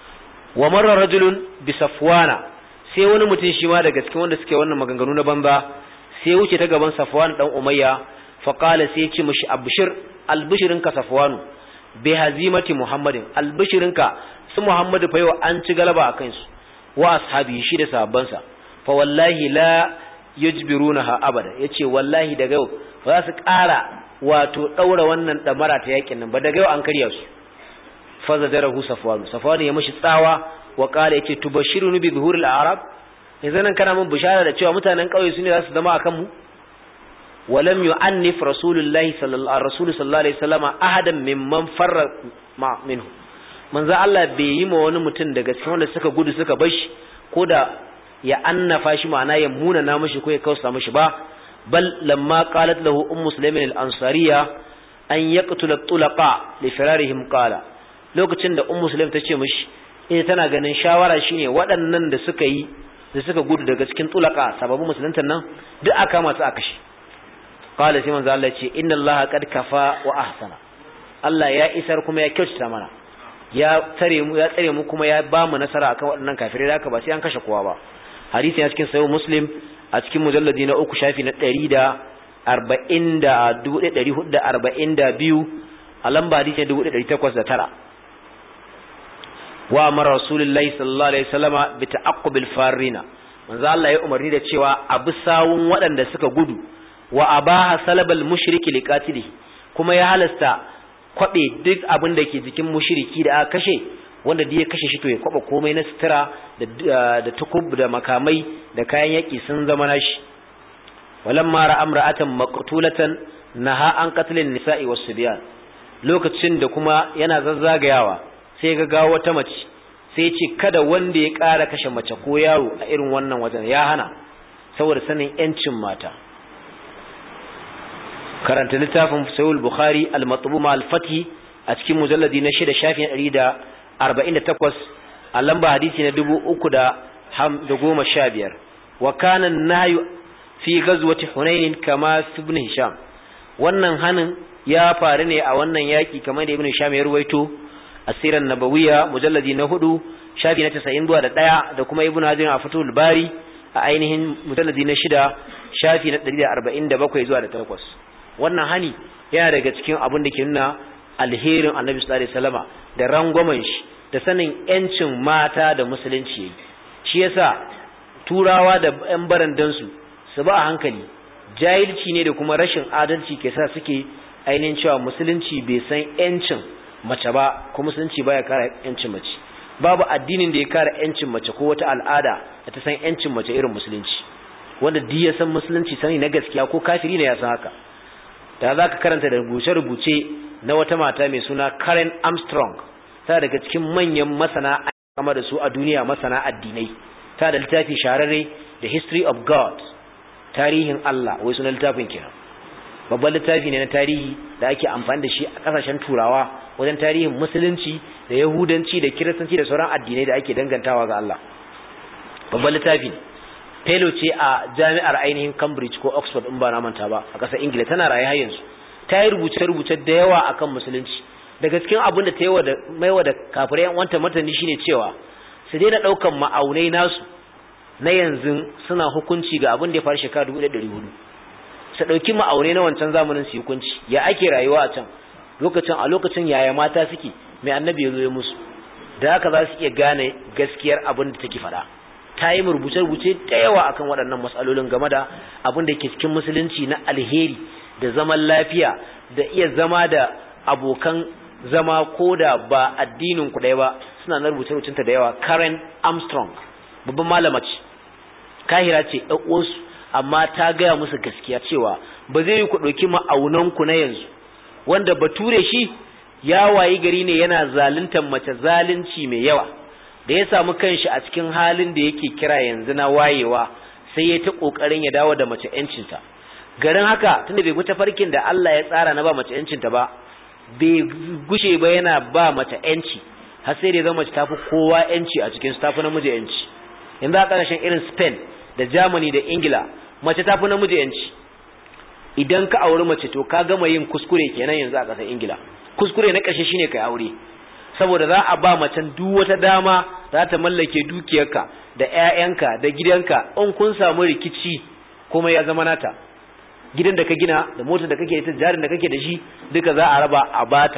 Wa marra rajulun bi Safwana, sai wani mutum shi ma daga cikin wanda suke wannan maganganu na banza sai wuce ta gaban Safwan dan Umayya. Fa qala, sai ya ce mishi abshir, albishirinka Safwanu, bi hazimati muhammadin albishirinka su muhammadu fa yau an ci galaba akan su wa ashabi shi da sahabbansa fa wallahi la yujbirunaha abada yace wallahi daga yau ba za su ƙara wato daura wannan damara ta yakin nan ba daga yau an karya su fa zadarahu safwan ya mishi tsawa wa qala yace tubashiruni bi zuhuril arab yanzu nan kana mun bishara da cewa mutanen kauye su ne za su zama akan mu walam yu'annif rasulullahi sallallahu alaihi wasallam ahadan mimman farra minhu manzo Allah bai yi ma wani mutum daga cikin wanda suka gudu suka bashi ko da ya annafa shi ma'ana ya muna na mishi ko ya kausa mishi ba bal lamma qalat lahu ummu sulaiman al-ansariya an yaqtula at-tulaqa li firarihim qala lokacin da ummu sulaim ta ce mishi ita tana ganin shawara shine waɗannan da suka gudu daga cikin tulaqa sababu musuluntan nan duk aka masu aka shi qala sai manzo Allah ya ce inna Allah qad kafa wa ahsana Allah ya isar kuma ya kyautata mana ya tsare mu kuma ya ba mu nasara akan waɗannan kafirai da haka ba sai an kashe kowa ba hadisi ya cikin sahih muslim a cikin mujalladi na 3 shafi na 442 a lamba hadisi 1809 wa amara rasulullahi sallallahu alaihi wasallama bi ta'aqqubil farina manzo Allah ya umarni da cewa abu sawun waɗanda suka gudu wa abaha salabal mushriki liqatili kuma ya halasta kwabe duk abin da ke jikin mushriki da aka kashe wanda da ya kashe shi to ya kwaba komai na sutura da tukub da makamai da kayan yaki sun zama nashi walamma ra'a amra'atan maqtulatan naha an qatlin nisa'i was-subyan lokacin da kuma yana zazzagayawa sai ga gawo wata mace sai ya ce kada wanda ya ƙara kashe mace ko yaro a irin wannan wajen ya hana saboda sanin yancin mata karanta littafin Sahih Bukhari al-Matbu' ma al-Fath a cikin mujalladi na 6 shafin 148 a lamba hadisi na 315 wa kana an-nahyu fi ghazwati Hunain kama ibn Hisham wannan hanin ya faru ne a wannan yaki kamar da ibn Hisham ya ruwaito asiran nabawiyya mujalladi na 4 shafi na 91 da kuma ibn Hajar a Fathul Bari a ainihin mujalladi na 6 shafi na 147 zuwa da 8 wannan hani yana daga cikin abin da ke nuna alherin Annabi sallallahu alaihi wasallama da rangwamen shi da sanin yancin mata da musulunci yayi shi yasa turawa da ƴan barandan su ba a hankali jahilci ne da kuma rashin adalci ke sa suke ainihin cewa musulunci bai san yancin mace ba ko musulunci baya kare yancin mace babu addinin da ya kare yancin mace ko wata al'ada da ta san yancin mace irin musulunci wanda duk ya san musulunci sani na gaskiya ko kafiri ne ya san haka da za ka karanta da rubuce-rubuce na wata mata mai suna Karen Armstrong ta daga cikin manyan masana kama da su a duniya masana addinai ta da littafi shahararre The History of God tarihin Allah wai sunan littafin kenan babban littafi ne na tarihi da ake amfani da shi a kasashen turawa wajen tarihin musulunci da yahudanci da kiristanci da sauran addinai da ake dangantawa ga Allah babban littafi fellow ce a jami'ar ainihin Cambridge ko Oxford in ba na manta ba a ƙasar Ingila tana raye har yanzu ta yi rubuce-rubuce da yawa akan musulunci daga cikin abin da ta yi maiwa da kafirai yan wanta martani shine cewa su daina ɗaukan ma'aunai nasu na yanzu suna hukunci ga abin da ya faru shekara 1400 su ɗauki ma'aunai na wancan zamanin su hukunci ya ake rayuwa a can a lokacin yaya mata suke mai annabi ya zo ya musu da haka za su iya gane gaskiyar abin da take faɗa ta yi rubuce-rubuce da yawa akan waɗannan matsalolin game da abin da ke cikin musulunci na alheri da zaman lafiya da iya zama da abokan zama ko da ba addinin ku ɗaya ba suna na rubuce-rubucinta da yawa. Karen Armstrong babban malama ce kahira ce ɗan uwansu amma ta gaya musu gaskiya cewa ba zai yi ku ɗauki ma'aunanku na yanzu wanda bature shi ya wayi gari ne yana zaluntar mace zalunci mai yawa da ya samu kanshi a cikin halin da yake kira yanzu na wayewa sai ya ta kokarin ya dawo da mace yancinta garin haka tunda bai guta farkin da Allah ya tsara na ba mace yancinta ba bai gushe ba yana ba mace yanci har sai da zama mace tafi kowa yanci a cikin su tafi namiji yanci yanzu a ƙarshen irin Spain da Germany da Ingila mace tafi namiji yanci idan ka auri mace to ka gama yin kuskure kenan yanzu a ƙasar Ingila kuskure na ƙarshe shine kai aure saboda za a ba macen duk wata dama za ta mallake dukiyarka da ƴaƴanka da gidanka in kun samu rikici kuma ya zama nata gidan da ka gina da motar da kake da ita jarin da kake da shi duka za a raba a bata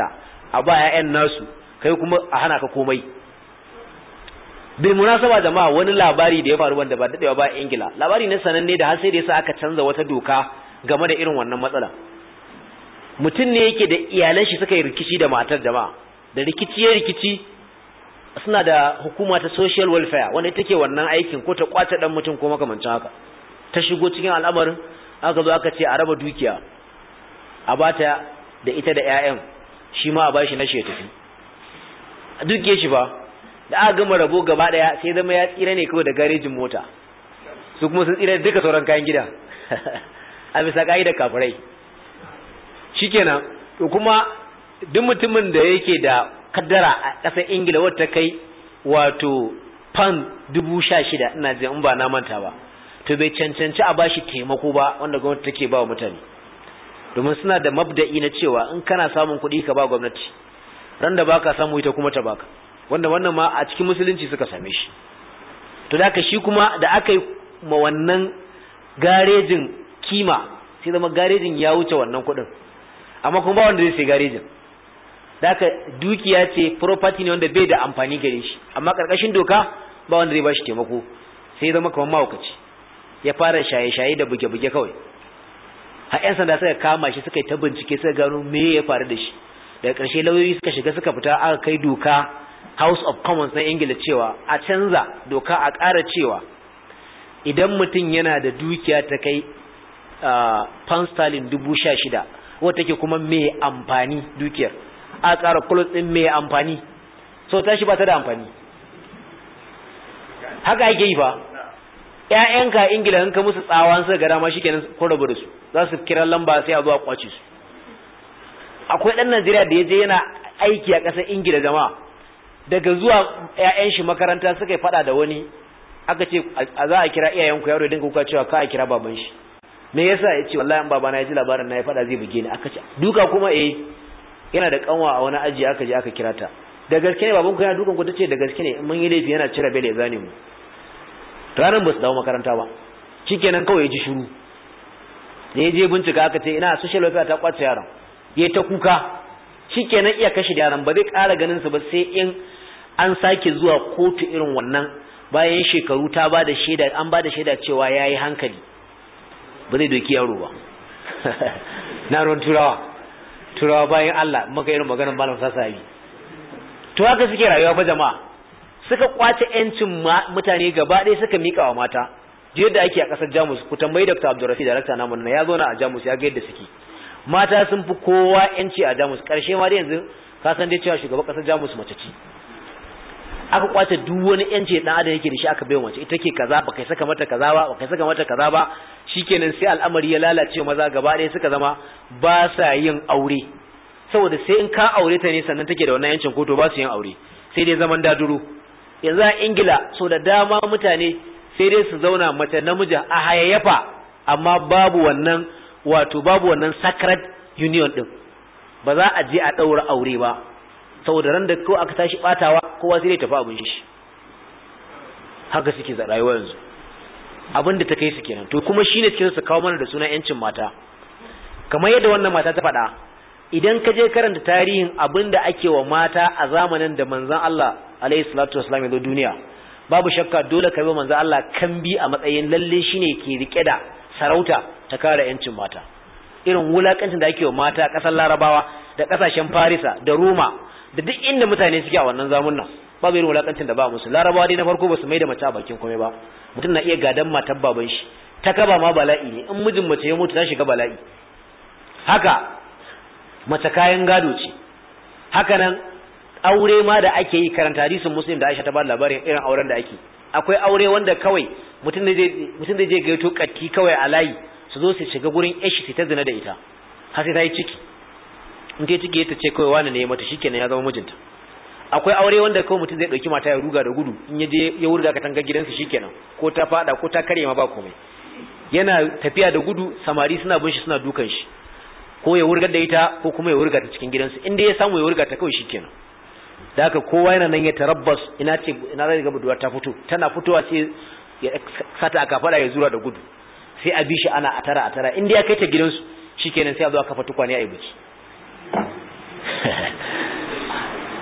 a ba ƴaƴan nasu kai kuma a hana ka komai. bil munasaba jama'a wani labari da ya faru wanda ba dadewa ba a Ingila, labari ne sananne da har sai da yasa aka canza wata doka game da irin wannan matsala. Mutum ne yake da iyalan shi suka yi rikici da matar jama'a, da rikici suna da hukuma ta social welfare wanda take wannan aikin ko ta kwace dan mutum ko makamancin haka. Ta shigo cikin al'amarin aka zo aka ce a raba dukiya, a bata da ita da ƴaƴan, shi ma a bashi na shi tafi. A dukiye shi ba da aka gama rabo gaba daya sai zama ya tsira ne kawai da garejin mota, su kuma sun tsira duka sauran kayan gida a bisa ka'idar kafirai. Shikenan to kuma duk mutumin da yake da kaddara a ƙasar Ingila wadda kai wato fan 16,000 ina jin in ba na manta ba, to bai cancanci a bashi taimako ba wanda gwamnati take ba wa mutane, domin suna da mabda'i na cewa in kana samun kuɗi ka ba gwamnati, ran da baka samu ita kuma ta baka, wanda wannan ma a cikin musulunci suka same shi. To da haka shi kuma da aka yi ma wannan garejin kima sai zama garejin ya wuce wannan kuɗin, amma kuma ba wanda zai sai garejin. Da haka dukiya ce, property ne wanda bai da amfani gare shi, amma karkashin doka ba wanda zai bashi taimako, sai zama kamar mahaukaci, ya fara shaye-shaye da buge-buge kawai. Har 'yan sanda suka kama shi, suka yi ta bincike, suka gano me ya faru da shi. Daga ƙarshe lauyoyi suka shiga suka fita, aka kai doka House of Commons na Ingila cewa a canza doka, a ƙara cewa idan mutum yana da dukiya ta kai pound sterling 16,000 wata take kuma mai amfani dukiyar, a ƙara kulus ɗin mai amfani, so tashi ba ta da amfani. Haka ake yi fa. ‘Ya'yanka Ingila in ka musu tsawan suka gara ma shi kenan ko rabu da su, za su kira lamba sai a zo a kwace su. Akwai ɗan Najeriya da ya je yana aiki a ƙasar Ingila jama'a, daga zuwa ‘ya'yan shi makaranta suka yi faɗa da wani, aka ce a za a kira iyayenku yaro ya dinga kuka cewa ka a kira baban shi. Me yasa ya ce wallahi in babana ya ji labarin na ya faɗa zai buge ni, aka ce duka kuma yana da kanwa a wani aji, aka je aka kira ta. Da gaske ne babanku yana dukan ku? Ta ce da gaske ne, in mun yi laifi yana cire bele ya zane mu. Ranar ba su dawo makaranta ba, shikenan kawai ya ji shiru. Da ya je bincika aka ce ina social welfare ta kwace yaron, ya ta kuka. Shikenan iya kashe yaron, ba zai ƙara ganin su ba sai in an sake zuwa kotu irin wannan bayan shekaru ta ba da shaida, an ba da shaida cewa yayi hankali, ba zai doki yaro ba. Na ruwan turawa bayan Allah maka irin maganar malam sasabi. To haka suke rayuwa fa jama'a, suka kwace yancin mutane gaba ɗaya suka mika wa mata. Jiya da ake a ƙasar Jamus, ku tambayi Dr. Abdurrafi darakta namu na, ya zauna a Jamus ya ga yadda suke. Mata sun fi kowa yanci a Jamus, ƙarshe ma da yanzu ka san dai cewa shugaban ƙasar Jamus mace ce. Aka kwace duk wani yanci dan adam yake da shi aka baiwa mace, ita ke kaza ba kai saka mata kaza ba, ba kai saka mata kaza ba. Shikenan sai al'amari ya lalace, maza gaba ɗaya suka zama ba sa yin aure, saboda sai in ka aure ta ne sannan take da wannan yancin, ko to ba su yin aure, sai dai zaman daduro. Yanzu a Ingila so da dama mutane sai dai su zauna mace namiji a hayayyafa, amma babu wannan sacred union din, ba za a je a daura aure ba, saboda ran da ko aka tashi batawa kowa sai dai tafi abin shi. Haka suke za rayuwa yanzu, abin da ta kai su kenan. To kuma shine cikin su kawo mana da sunan yancin mata, kamar yadda wannan mata ta faɗa. Idan ka je karanta tarihin abin da ake wa mata a zamanin da manzon Allah alaihi salatu wasallam ya zo duniya, babu shakka dole ka bi manzon Allah kambi a matsayin lalle shine ke rike da sarauta ta kare yancin mata. Irin wulakancin da ake wa mata a ƙasar Larabawa da ƙasashen Farisa da Roma da duk inda mutane suke a wannan zamanin, babu irin wulakancin da ba musu. Larabawa dai na farko ba su mai da mace a bakin komai ba, mutum na iya gadan matar baban shi, ta kaba ma bala'i ne, in mijin mace ya mutu ta shiga bala'i. Haka mace kayan gado ce. Haka nan aure ma da ake yi, karanta hadisin Muslim da Aisha ta ba labarin irin auren da ake. Akwai aure wanda kawai mutum da je gaito katti kawai a layi su zo su shiga gurin yashi su ta zina da ita har sai ta yi ciki. In ta yi ciki ta ce kawai wani ne ya mata, shikenan ya zama mijinta. Akwai aure wanda kawai mutum zai dauki mata ya ruga da gudu, in ya je ya wurga katangar gidansa shikenan, ko ta fada ko ta kare ma ba komai. Yana tafiya da gudu, samari suna bin shi suna dukan shi, ko ya wurgar da ita ko kuma ya wurga ta cikin gidansa. Inda ya samu ya wurga ta kawai shikenan. Da haka kowa yana nan ya tarabbas, ina zai ga budurwa ta fito, tana fitowa sai ya sata aka fada ya zura da gudu, sai a bi shi ana atara. Inda ya kai ta gidansu shikenan sai a zo aka kafa tukwane a yi biki.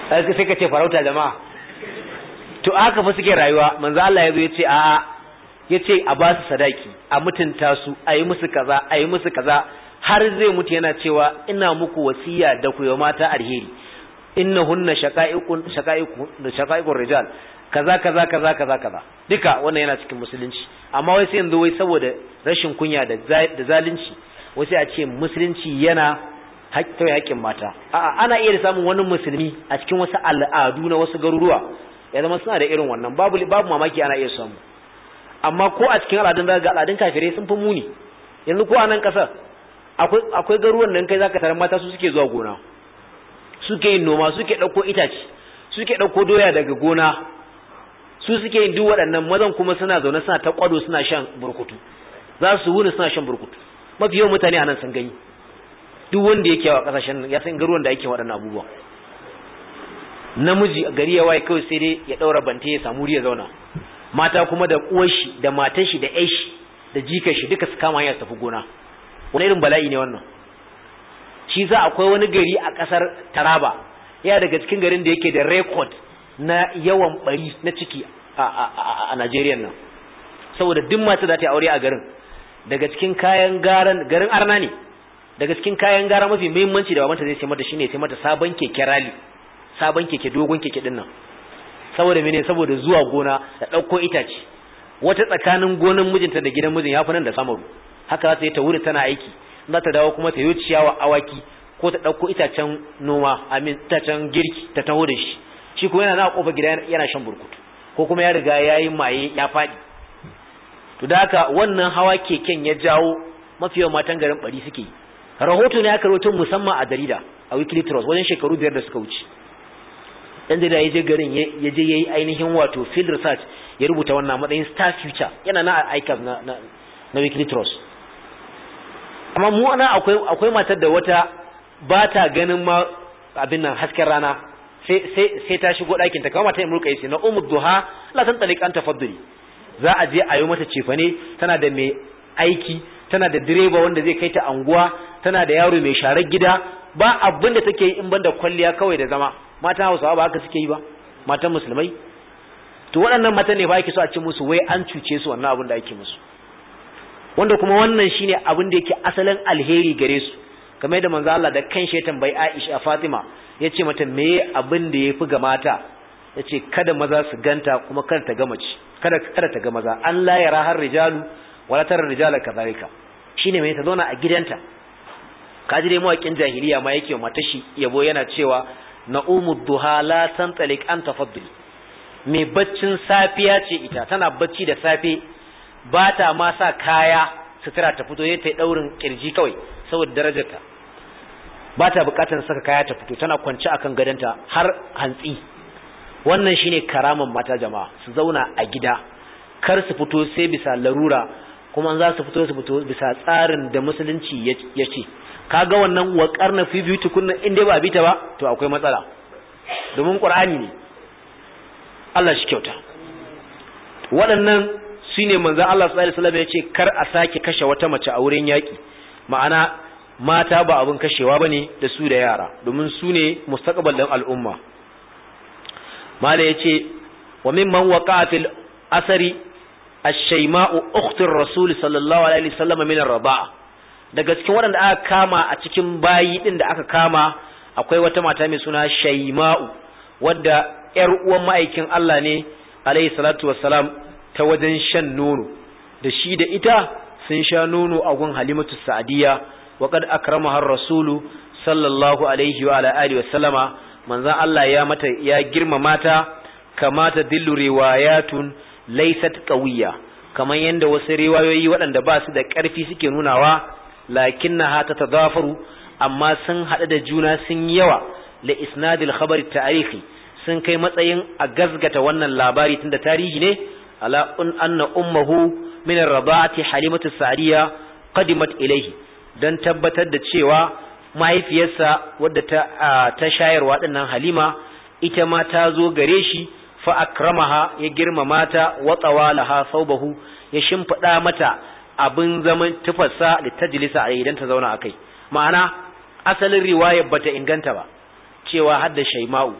sai ka ce farauta jama'a. To haka fa suke rayuwa. Manzo Allah ya zo ya ce a'a, ya ce a ba su sadaki, a mutunta su, a yi musu kaza, a yi musu kaza, har zai mutu yana cewa ina muku wasiya da ku yi mata alheri, innahunna shaqa'iqur rijal, kaza kaza kaza kaza kaza. Duka wannan yana cikin musulunci. Amma wai sai yanzu wai saboda rashin kunya da zalunci, wai sai a ce musulunci yana haƙƙin mata. A'a, ana iya samun wani musulmi a cikin wasu al'adu na wasu garuruwa ya zama suna da irin wannan, babu mamaki ana iya samu. Amma ko a cikin al'adun kafirai sun fi muni. Yanzu ko a nan kasar akwai garuruwan nan kai zaka tarar mata su suke zuwa gona, suke yin noma, suke dauko itace, suke dauko doya daga gona, su suke yin duk waɗannan, mazan kuma suna zaune suna ta kwado suna shan burkutu, za su wuni suna shan burkutu. Mafi yawan mutane a nan sun gani, duk wanda yake wa kasashen ya san garuruwan da ake waɗannan abubuwa. Namiji gari ya waye kawai sai dai ya daura bante ya samu ya zauna, mata kuma da uwar shi da matar shi da ƴar shi da jikar shi duka su kama hanya su tafi gona. Wani irin bala'i ne wannan? Shi za akwai wani gari a kasar Taraba, ya daga cikin garin da yake da record na yawan bari na ciki a Najeriya nan, saboda duk mata da ta aure a garin, daga cikin kayan garin arna ne, daga cikin kayan gara mafi muhimmanci da babanta zai sai mata shine sai mata sabon keke rally, sabon keke, dogon keke din nan. Saboda mene? Saboda zuwa gona da dauko itace. Wata tsakanin gonan mijinta da gidan mijin yafi nan da Samaru. Haka za ta yi ta wuri tana aiki, za ta dawo kuma ta yi ciyawa awaki ko ta dauko itacen noma, itacen girki ta taho da shi. Shi kuma yana na kofar gida yana shan burkutu, ko kuma ya riga yayi maye ya fadi. To da haka wannan hawa keken ya jawo mafi yawan matan garin bari suke yi. Rahoto ne aka rawaito musamman a jarida, a Weekly Trust, wajen shekaru 5 da suka wuce. Dan da ya je garin ya je yayi ainihin wato field research, ya rubuta wannan matsayin Star Future, yana na archive na Weekly Trust. Amma mu ana akwai matar da wata ba ta ganin ma abin nan hasken rana sai ta shigo ɗakin ta, kamar mata Imruka yace na ummu duha la san talik an tafadduli. Za a je a yi mata cefane, tana da mai aiki, tana da direba wanda zai kai ta anguwa, tana da yaro mai sharar gida, ba abin da take yi in banda kwalliya kawai da zama. Matan Hausawa ba haka suke yi ba, matan musulmai. To waɗannan matan ne ba yake so a ce musu wai an cuce su wannan abin da ake musu, wanda kuma wannan shine abin da yake asalin alheri gare su. Kamar yadda manzo Allah da kanshi ya tambayi Aisha Fatima, yace mata me abin da yafi ga mata, yace kada maza su ganta kuma kada ta ga mace, kada ta ga maza, an la yara har rijalu wala tara rijala kadhalika. Shine mai ta zauna a gidanta. Kaji dai mawakin jahiliya ma yake mata shi yabo yana cewa na'umu duha la tantalik an tafaddul. Me baccin safiya ce ita, tana bacci da safe, ba ta ma sa kaya sutura ta fito, yayin ta daurin kirji kawai saboda darajarta, ba ta bukatar saka kaya ta fito, tana kwance akan gadanta har hantsi. Wannan shine karaman mata jama'a, su zauna a gida, kar su fito sai bisa larura, kuma za su fito bisa tsarin da musulunci ya ce. Kaga wannan waqarna fi biyutukunna inda ba bita ba to akwai matsala, domin Qur'ani ne. Allah shi kyauta. Waɗannan shine manzo Allah sallallahu alaihi wasallam ya ce kar a sake kashe wata mace a wurin yaki, ma'ana mata ba abin kashewa bane da su da yara, domin su ne mustaqbalin al'umma. Mala yace wa mimman waqa'a fil asari ash-shayma'u ukhtur rasul sallallahu alaihi wasallam min ar-rida'a. Daga cikin waɗanda aka kama a cikin bayi din da aka kama akwai wata mata mai suna Shayma'u, wadda ƴar uwan ma'aikin Allah ne alaihi salatu wassalam ta wajen shan nono, da shi da ita sun sha nono a gun Halimatu Sa'diyya, wa qad akramaha ar-rasulu sallallahu alaihi wa ala alihi wasallama. Manzon Allah ya girmama ta, kama ta dillu riwayatun laysat qawiyya, kaman yanda wasu riwayoyi waɗanda ba su da ƙarfi suke nunawa, lakinnaha tatadafaru, amma sun hada da juna sun yawa, la isnadil khabari tarihi, sun kai matsayin a gazgata wannan labari tunda tarihi ne. Ala anna ummuhu min ar-rada'ati Halimatu Sa'diyya qadimat ilayhi, dan tabbatar da cewa mahaifiyarsa wadda ta shayarwa dinnan Halima ita ma ta zo gare shi, fa akramaha, ya girmama ta, wa tawalaha thawbahu, ya shimfida mata abin zaman tufarsa da tajlisa a idan ta zauna akai. Ma'ana asalin riwayar bata inganta ba cewa hadda Shayma'u,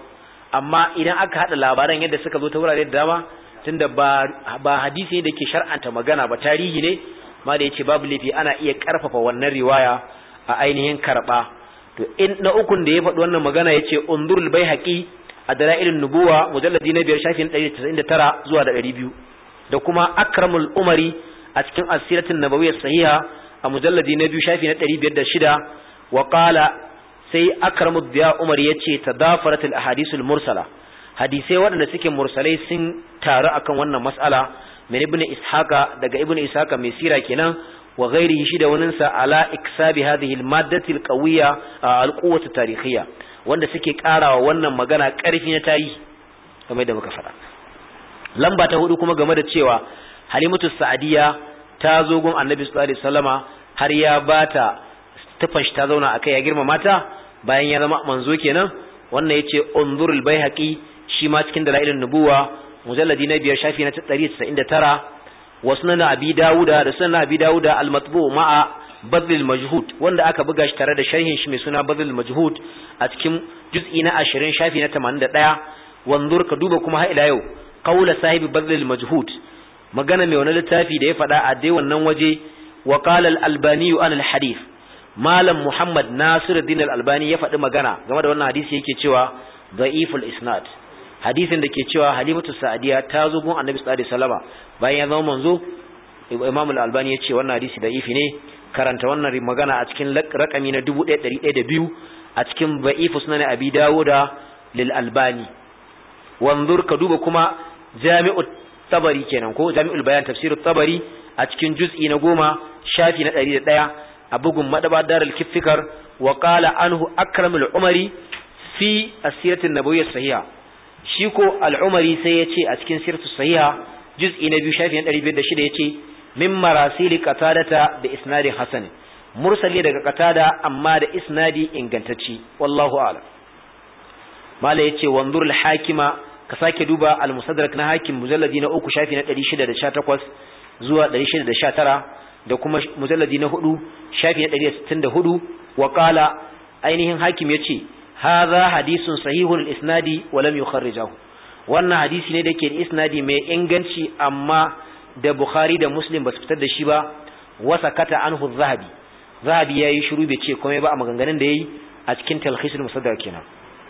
amma idan aka hada labaran yadda suka zo ta wurare da dama tunda ba hadisi ne da ke shar'anta magana ba tarihi ne ma da yace babu lafi ana iya karfafa wannan riwaya a ainihin karba to in na ukun da ya faɗi wannan magana yace unzurul baihaqi a dalailun nubuwa mujalladi na 5 shafin 199 zuwa da 200 da kuma akramul umari a cikin as-siratin nabawiyyah sahiha a mujalladi na 2 shafi na 506 wa qala sai akramud diya umar yace tadafaratul ahadithul mursala hadisai waɗanda suke mursalai sun taru akan wannan mas'ala min ibn ishaqa daga ibn ishaqa mai sira kenan wa ghairihi shi da waninsa ala iksabi hadhihi al-maddati al-qawiyya al-quwwah at-tarikhiyya wanda suke karawa wannan magana ƙarfi na tarihi kamar da muka faɗa lamba ta hudu kuma game da cewa halimatu sa'diya ta zo gun annabi sallallahu alaihi wasallama har ya bata tufan shi ta zauna akai ya girmama ta bayan ya zama manzo kenan wannan yace unzurul baihaqi shi ma cikin dalailun nubuwa mujalladi na 5 shafi na 199 wa sunan abi dauda da sunan abi dauda al-matbu ma'a badl majhud wanda aka buga shi tare da sharhin shi mai suna badl majhud a cikin juz'i na 20 shafi na 81 wanzur ka duba kuma har ila yau qaula sahibi badl majhud magana mai wani littafi da ya faɗa a dai wannan waje wa qala al-albani an al-hadith malam muhammad nasiruddin al-albani ya faɗi magana game da wannan hadisi yake cewa da'iful isnad hadisin da ke cewa halimatu sa'diya ta zo gun annabi sallallahu alaihi wasallama bayan ya zama manzo imam al-albani ya ce wannan hadisi da'ifi ne karanta wannan magana a cikin rakami na 1102 a cikin da'ifu sunan abi dawuda lil albani wanzur ka duba kuma jami'ut tabari kenan ko jami'ul bayan tafsirut tabari a cikin juz'i na 10 shafi na 101 a bugun madaba darul kifikar wa qala anhu akramul umari fi as-siratin nabawiyyah sahiha shi ko al-umari sai yace a cikin siratus sahiha juz'i na 2 shafi na 506 yace min marasili qatadata da isnadin hasan mursali daga qatada amma da isnadi ingantacci wallahu a'lam mala yace wanzur al-hakima ka sake duba al-musaddarak na hakim mujalladi na 3 shafi na 618 zuwa 619 da kuma mujalladi na 4 shafi na 164 wa qala ainihin hakim yace hadha hadithun sahihul isnadi wa lam yukharrijahu wannan hadisi ne dake da isnadi mai inganci amma da bukhari da muslim basu fitar da shi ba wa sakata anhu zahabi yayi shiru bai ce komai ba a maganganun da yayi a cikin talkhisul musaddar kenan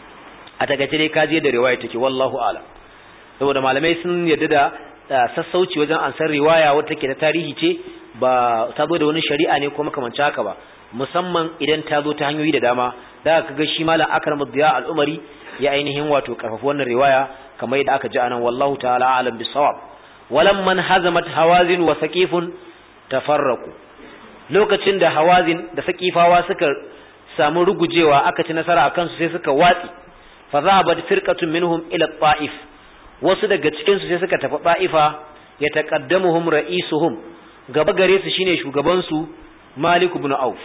a takaice dai kaje da riwaya take wallahu a'lam saboda malamai sun yarda da sassauci wajen ansar riwaya wata take da tarihi ce ba ta zo da wani shari'a ne ko makamancin haka ba musamman idan ta zo ta hanyoyi da dama da kaga shi malam akramud diya al-umari ya ainihin wato karfafa wannan riwaya kamar yadda aka ji anan wallahu ta'ala a'lam bis-sawab walamman hazamat hawazin wa saqifun tafarraqu lokacin da hawazin da saqifawa suka samu rugujewa aka ci nasara akan su sai suka watsi fa zahabat firqatun minhum ila ta'if wasu daga cikin su sai suka tafi ta'ifa yataqaddamuhum ra'isuhum gaba gare su shine shugaban su Malik ibn Auf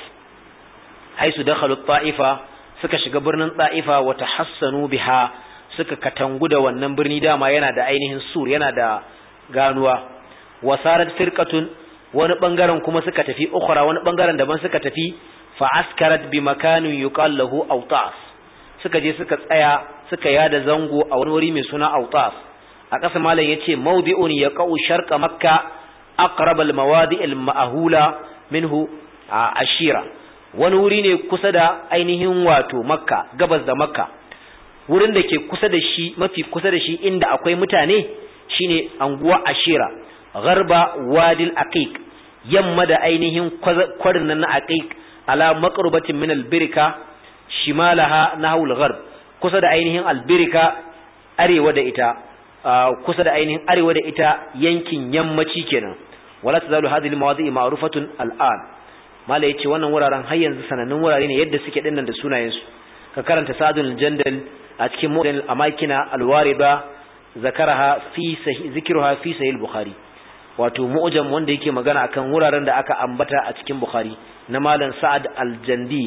haisu dakhalu ta'ifa suka shiga birnin ta'ifa wa tahassanu biha suka katangu da wannan birni dama yana da ainihin sur yana da ganuwa wasarat firqatun wani bangaren kuma suka tafi ukhra wani bangaren daban suka tafi fa askarat bi makanin yuqal lahu awtas suka je suka tsaya suka yada zango a wani wuri mai suna awtas a ƙasa malam yace mawdi'un yaqau sharqa makka aqrab al mawadi' al ma'hula minhu ashira wani wuri ne kusa da ainihin wato makka gabas da makka wurin da ke kusa da shi mafi kusa da shi inda akwai mutane shine anguwa ashira gharba wadil aqiq yamma da ainihin kwarin nan na aqiq ala maqrubatin min albirka shimalaha nahul gharb kusa da ainihin albirka arewa da ita kusa da ainihin arewa da ita yankin yammaci kenan wala tazalu hadhihi almawadi' ma'rufatun al'an mala yace wannan wuraren har yanzu sanannun wurare ne yadda suke dinnan da sunayen su ka karanta sadul jandal a cikin mu'min amakina alwarida zakaraha fi zikruha fi sahih al-bukhari wato mu'jam wanda yake magana akan wuraren da aka ambata a cikin bukhari na malam sa'ad al-jandil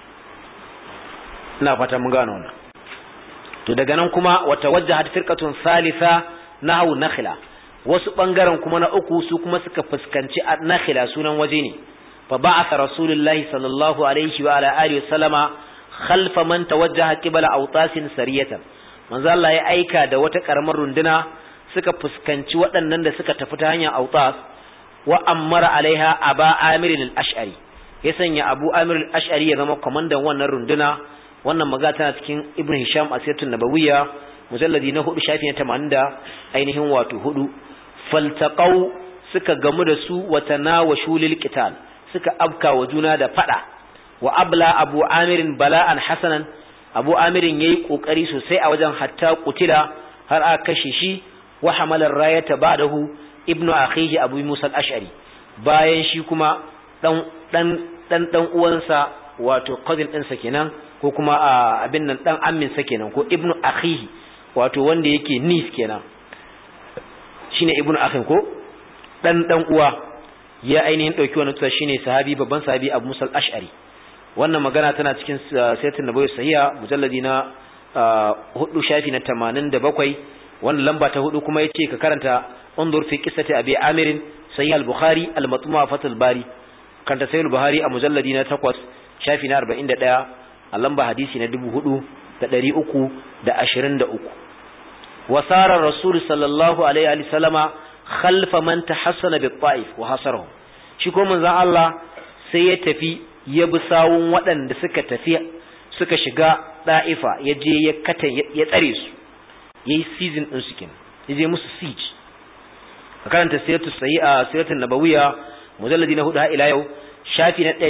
ina fata mun gano wannan to daga nan kuma wata wajjahat firqatun thalitha nahwu nakhla wasu bangaren kuma na uku su kuma suka fuskanci nakhla sunan waje ne fa ba'atha rasulullahi sallallahu alaihi wa ala alihi wasallama khalfa man tawajjaha qibla awtasin sariyatan manzo Allah ya aika da wata karamar runduna suka fuskanci waɗannan da suka tafi ta hanyar Autas wa ammara alaiha Aba Amir al-Ash'ari ya sanya Abu Amir al-Ash'ari ya zama komandan wannan runduna. Wannan magana tana cikin Ibn Hisham Asiyatun Nabawiyya mujalladi na 4 shafi na 80 da ainihin wato 4. Faltaqau suka gamu da su wa tanawashu lil qital suka afka wa juna da fada wa abla Abu Amir bala'an hasanan Abu Amir yayi kokari sosai a wajen hatta kutila har aka kashe shi wa hamala rayata ba'dahu ibnu akhihi Abu Musa al-Ash'ari bayan shi kuma dan uwansa wato cousin ɗinsa kenan ko kuma abin nan dan ammin sa kenan ko ibnu akhihi wato wanda yake nis kenan shine ibnu akhin ko dan uwa ya ainihin dauki wannan tusa shine sahabi babban sahabi Abu Musa al-Ash'ari. Wannan magana tana cikin Sayyidun Nabawi Sahiha mujalladi na 4 shafi na 87. wannan lamba ta 4 kuma yace ka karanta undur fi qissati Abi Amir Sahih al-Bukhari al-Matmu' Fathul Bari kanta Sahih al-Bukhari a mujalladi na 8 shafi na 41 a lamba hadisi na 4323. wasara rasul sallallahu alaihi wa sallama khalfa man tahassana bi ta'if wa hasarahu. shi ko manzon Allah sai ya tafi ya bi sawun waɗanda suka tafi suka shiga da'ifa ya je ya tsare su yayi season din su kenan ya je musu siege. karanta siratul nabawiyya mujalladi na 4 ila yau shafi na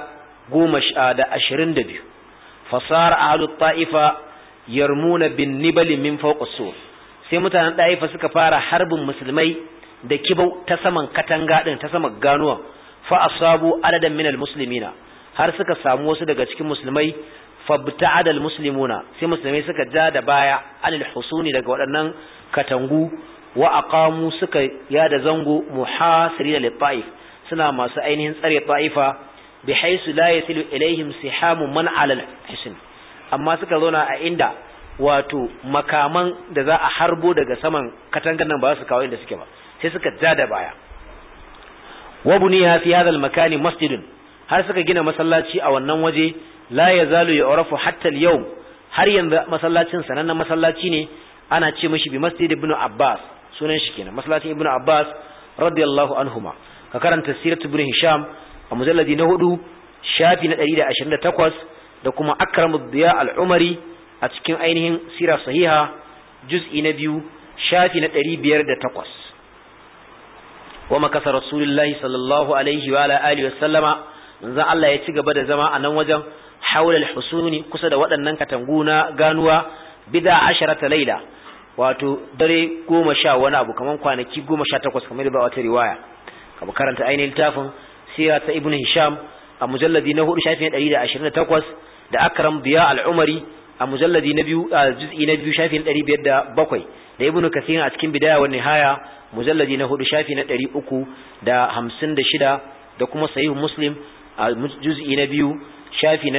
122. fasara ahlut ta'ifa yarmuna bin nibali min fawqa sur. sai mutanen da'ifa suka fara harbin musulmai da kibau ta saman katanga din ta saman ganuwa fa asabu adadan minal muslimina har suka samu wasu daga cikin musulmai fabta'adal muslimuna sai musulmai suka ja da baya alil husuni daga waɗannan katangu wa aqamu suka yada zango muhasirina lit ta'if suna masu ainihin tsare ta'ifa bihaythu la yasilu ilaihim sihamu man ala al-hisn. amma suka zauna a inda wato makaman da za a harbo daga saman katangar nan ba su kawo inda suke ba sai suka ja da baya. wa buniya fi hadha al-makani masjidun har suka gina masallaci a wannan waje la yazalu yu'rafu hatta al-yawm har yanzu masallacin sanannen masallaci ne ana ce mishi bi masjid ibn Abbas sunan shi kenan masallacin ibn Abbas radiyallahu anhuma. ka karanta siratu ibn Hisham a mujalladi na 4 shafi na 128 da kuma akramud diya al-umari a cikin ainihin sira sahiha juz'i na 2 shafi na 508. wa makasa rasulullahi sallallahu alaihi wa ala alihi wa sallama manzon Allah ya ci gaba da zama a nan wajen haula al-husuni kusa da waɗannan katangu na ganuwa bid'a 10 laila wato dare 10 wani abu kaman kwanaki 18 kamar da wata riwaya. ka karanta ainihin littafin sira ta ibn Hisham a mujalladi na 4 shafi na 128 da akram diya al-umari a mujalladi na 2 juz'i na 2 shafi na 507 da ibnu kathir a cikin bidaya wa nihaya mujalladi na 4 shafi na 356 da kuma sahih muslim a juz'i na 2 shafi na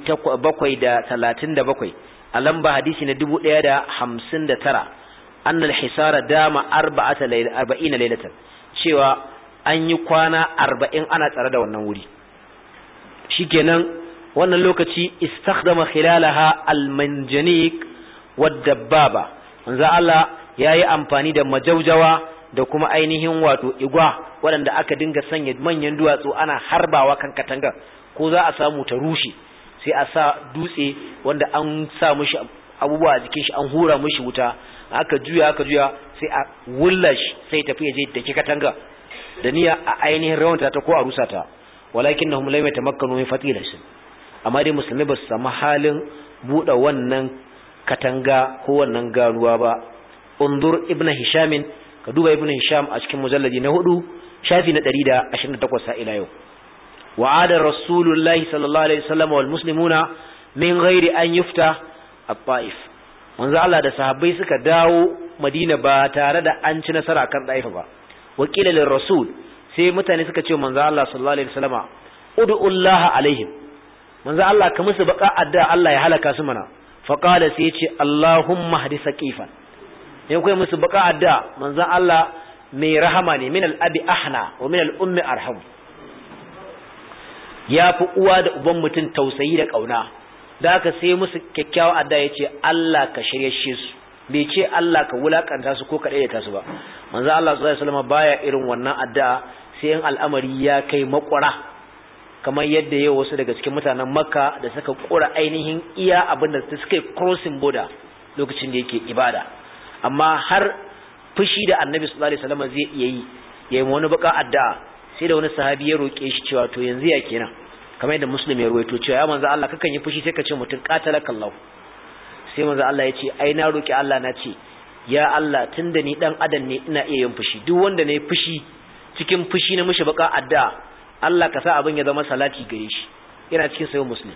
737 a lamba hadisi na 1059 annal hisara dama 40 laylatan cewa an yi kwana 40 ana tsare da wannan wuri. shikenan wannan lokaci istakhdama khilalaha almanjanik wad-dabbaba manzo Allah yayi amfani da majaujawa da kuma ainihin wato igwa waɗanda aka dinga sanya manyan duwatsu ana harbawa kan katanga ko za a samu ta rushe sai a sa dutse wanda an sa mishi abubuwa a jikin shi an hura mishi wuta aka juya sai a wullash sai tafi je da ke katanga da niyya a ainihin rawanta ta ko a rusata walakinnahum lam yatamakkanu min fatilash. amma dai musulmai ba su samu halin buɗe wannan katanga ko wannan garuwa ba. undur ibn Hisham ka duba ibn Hisham a cikin mujalladi na 4 shafi na 128 ila yau. wa'ada rasulullahi sallallahu alaihi wasallam wal muslimuna min ghairi an yufta at-ta'if. manzo Allah da sahabbai suka dawo Madina ba tare da an ci nasara kan Taif ba. wakila lir rasul sai mutane suka ce manzo Allah sallallahu alaihi wasallama ud'u Allah alaihim manzo Allah ka musu baka adda Allah ya halaka su mana. fa qala sai yace Allahumma hadi saqifan ne kai musu baka adda manzo Allah mai rahama ne min al-abi ahna wa min al-ummi arham. ya fi uwa da uban mutum tausayi da kauna da haka sai musu kyakkyawa adda yace Allah ka shiryashe su bai ce Allah ka wulakanta su ko ka daidaita su ba manzo Allah sallallahu alaihi wasallam baya irin wannan addu'a sai in al'amari ya kai makwara kamar yadda yau wasu daga cikin mutanen Makka da suka kora ainihin iya abinda suka crossing border lokacin da yake ibada amma har fushi da Annabi sallallahu alaihi wasallam zai iya yi yayin wani baka addu'a sai da wani sahabi ya roke shi cewa to yanzu ya kenan kamar yadda Muslim ya ruwaito cewa ya manzo Allah kakan yi fushi sai ka ce mutun qatalakallahu sai manzo Allah ya ce ai na roki Allah na ce ya Allah tunda ni dan adam ne ina iya yin fushi duk wanda ne fushi cikin fushi na mishi baka addu'a Allah ka sa abin ya zama salati gare shi yana cikin sayo Muslim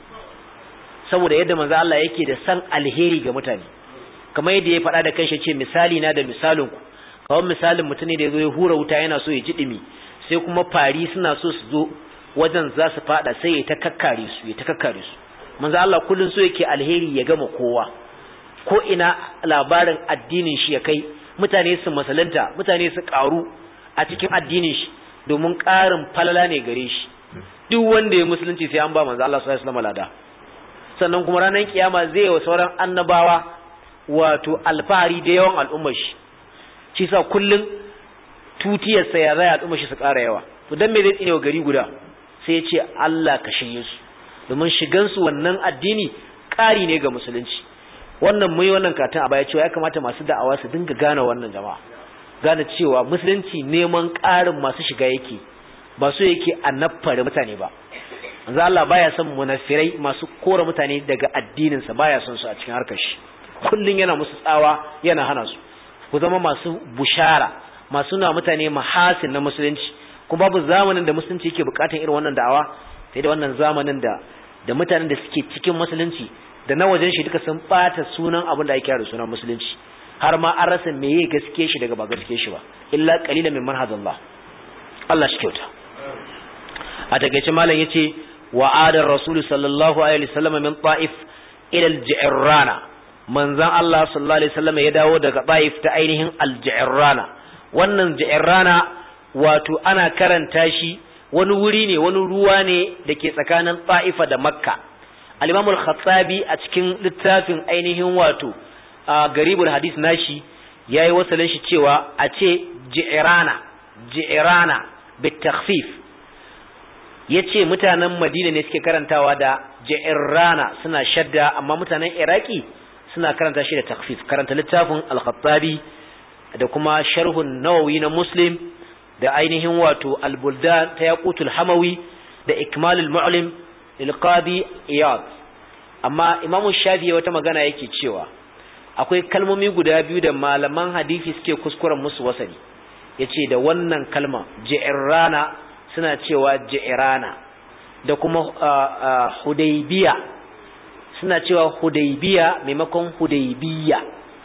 saboda yadda manzo Allah yake da san alheri ga mutane kamar yadda ya faɗa da kanshi ce misali na da misalin ku kawai misalin mutum ne da yazo ya hura wuta yana so ya ji dimi sai kuma fari suna so su zo wajen za su fada sai ya ta kakkare su manzo Allah kullun so yake alheri ya gama kowa ko ina labarin addinin shi ya kai mutane su masalanta mutane su karu a cikin addinin shi domin ƙarin falala ne gare shi duk wanda ya musulunci sai an ba manzo Allah sallallahu alaihi wasallam lada sannan kuma ranar kiyama zai yi wa sauran annabawa wato alfahari da yawan al'ummar shi sa kullun tutiyar sa ya zai al'ummar shi su ƙara yawa to dan me zai tsine wa gari guda sai ya ce Allah ka shirye su domin shigan su wannan addini ƙari ne ga musulunci wannan mai wannan katon a baya cewa ya kamata masu da'awa su dinga gane wannan jama'a gane cewa musulunci neman ƙarin masu shiga yake ba so yake annabfare mutane ba manzo Allah baya son munafirai masu kora mutane daga addinin sa baya son su a cikin harkar shi kullun yana musu tsawa yana hana su ku zama masu bushara masu na mutane mahasin na musulunci kuma babu zamanin da musulunci yake bukatun irin wannan da'awa sai da wannan zamanin da mutanen da suke cikin musulunci da na wajen shi duka sun bata sunan abin da ake kira da sunan musulunci har ma an rasa meye gaske shi daga ba gaske shi ba illa qalilan min manhajillah Allah shi kyauta a takeice malam yace wa adar rasul sallallahu alaihi wasallam min ta'if ila al-ji'rana manzon Allah sallallahu alaihi wasallam ya dawo daga ta'if ta ainihin al-ji'rana wannan ji'rana wato ana karanta shi wani wuri ne wani ruwa ne dake tsakanin ta'ifa da makka al-imam al-khattabi a cikin littafin ainihin wato garibul hadis nashi yayi wasalin shi cewa a ce ji'rana bitakhfif yace mutanen Madina ne suke karantawa da ji'rana suna shadda amma mutanen Iraki suna karanta shi da takhfif karanta littafin al-Khattabi da kuma sharhun Nawawi na Muslim da ainihin wato al-Buldan ta Yaqutul Hamawi da Ikmalul Mu'lim lil Qadi Iyad amma Imam Shafi'i wata magana yake cewa akwai kalmomi guda biyu da malaman hadisi suke kuskuren musu wasali yace da wannan kalma ji'rana suna cewa ji'rana da kuma hudaybiya suna cewa hudaybiya maimakon hudaybiya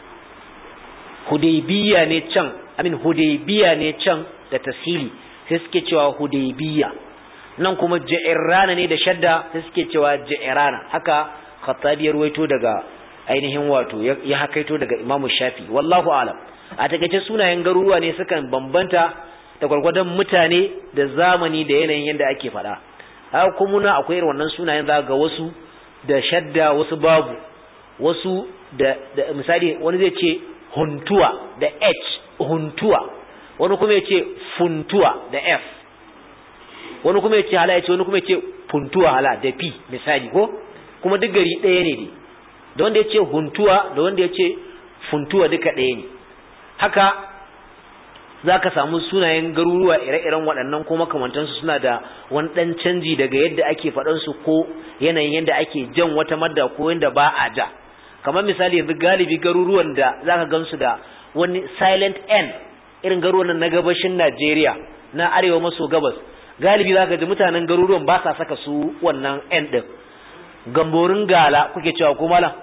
hudaybiya ne can hudaybiya ne can da tasili sai suke cewa hudaybiya nan kuma ji'rana ne da shadda sai suke cewa ji'rana haka Khattabi ya ruwaito daga ainihin wato ya hakaito daga Imam Shafi wallahu alam a takeice sunayen garuruwa ne sukan bambanta da gurgurdan mutane da zamani da yanayin yanda ake fada haka kuma akwai irin wannan sunayen za ga wasu da shadda wasu babu wasu da misali wani zai ce huntuwa da h huntuwa wani kuma yace funtuwa da f wani kuma yace hala yace wani kuma yace funtuwa hala da p misali ko kuma duk gari ɗaya ne da wanda ya ce huntuwa da wanda ya ce funtuwa duka ɗaya ne haka za ka samu sunayen garuruwa ire-iren waɗannan ko makamantansu suna da wani ɗan canji daga yadda ake faɗansu ko yanayin yadda ake jan wata madda ko yadda ba a ja kamar misali yanzu galibi garuruwan da za ka gansu da wani silent n irin garuruwan na gabashin Najeriya na arewa maso gabas galibi za ka ji mutanen garuruwan ba sa saka su wannan n ɗin gamborin gala kuke cewa ko malam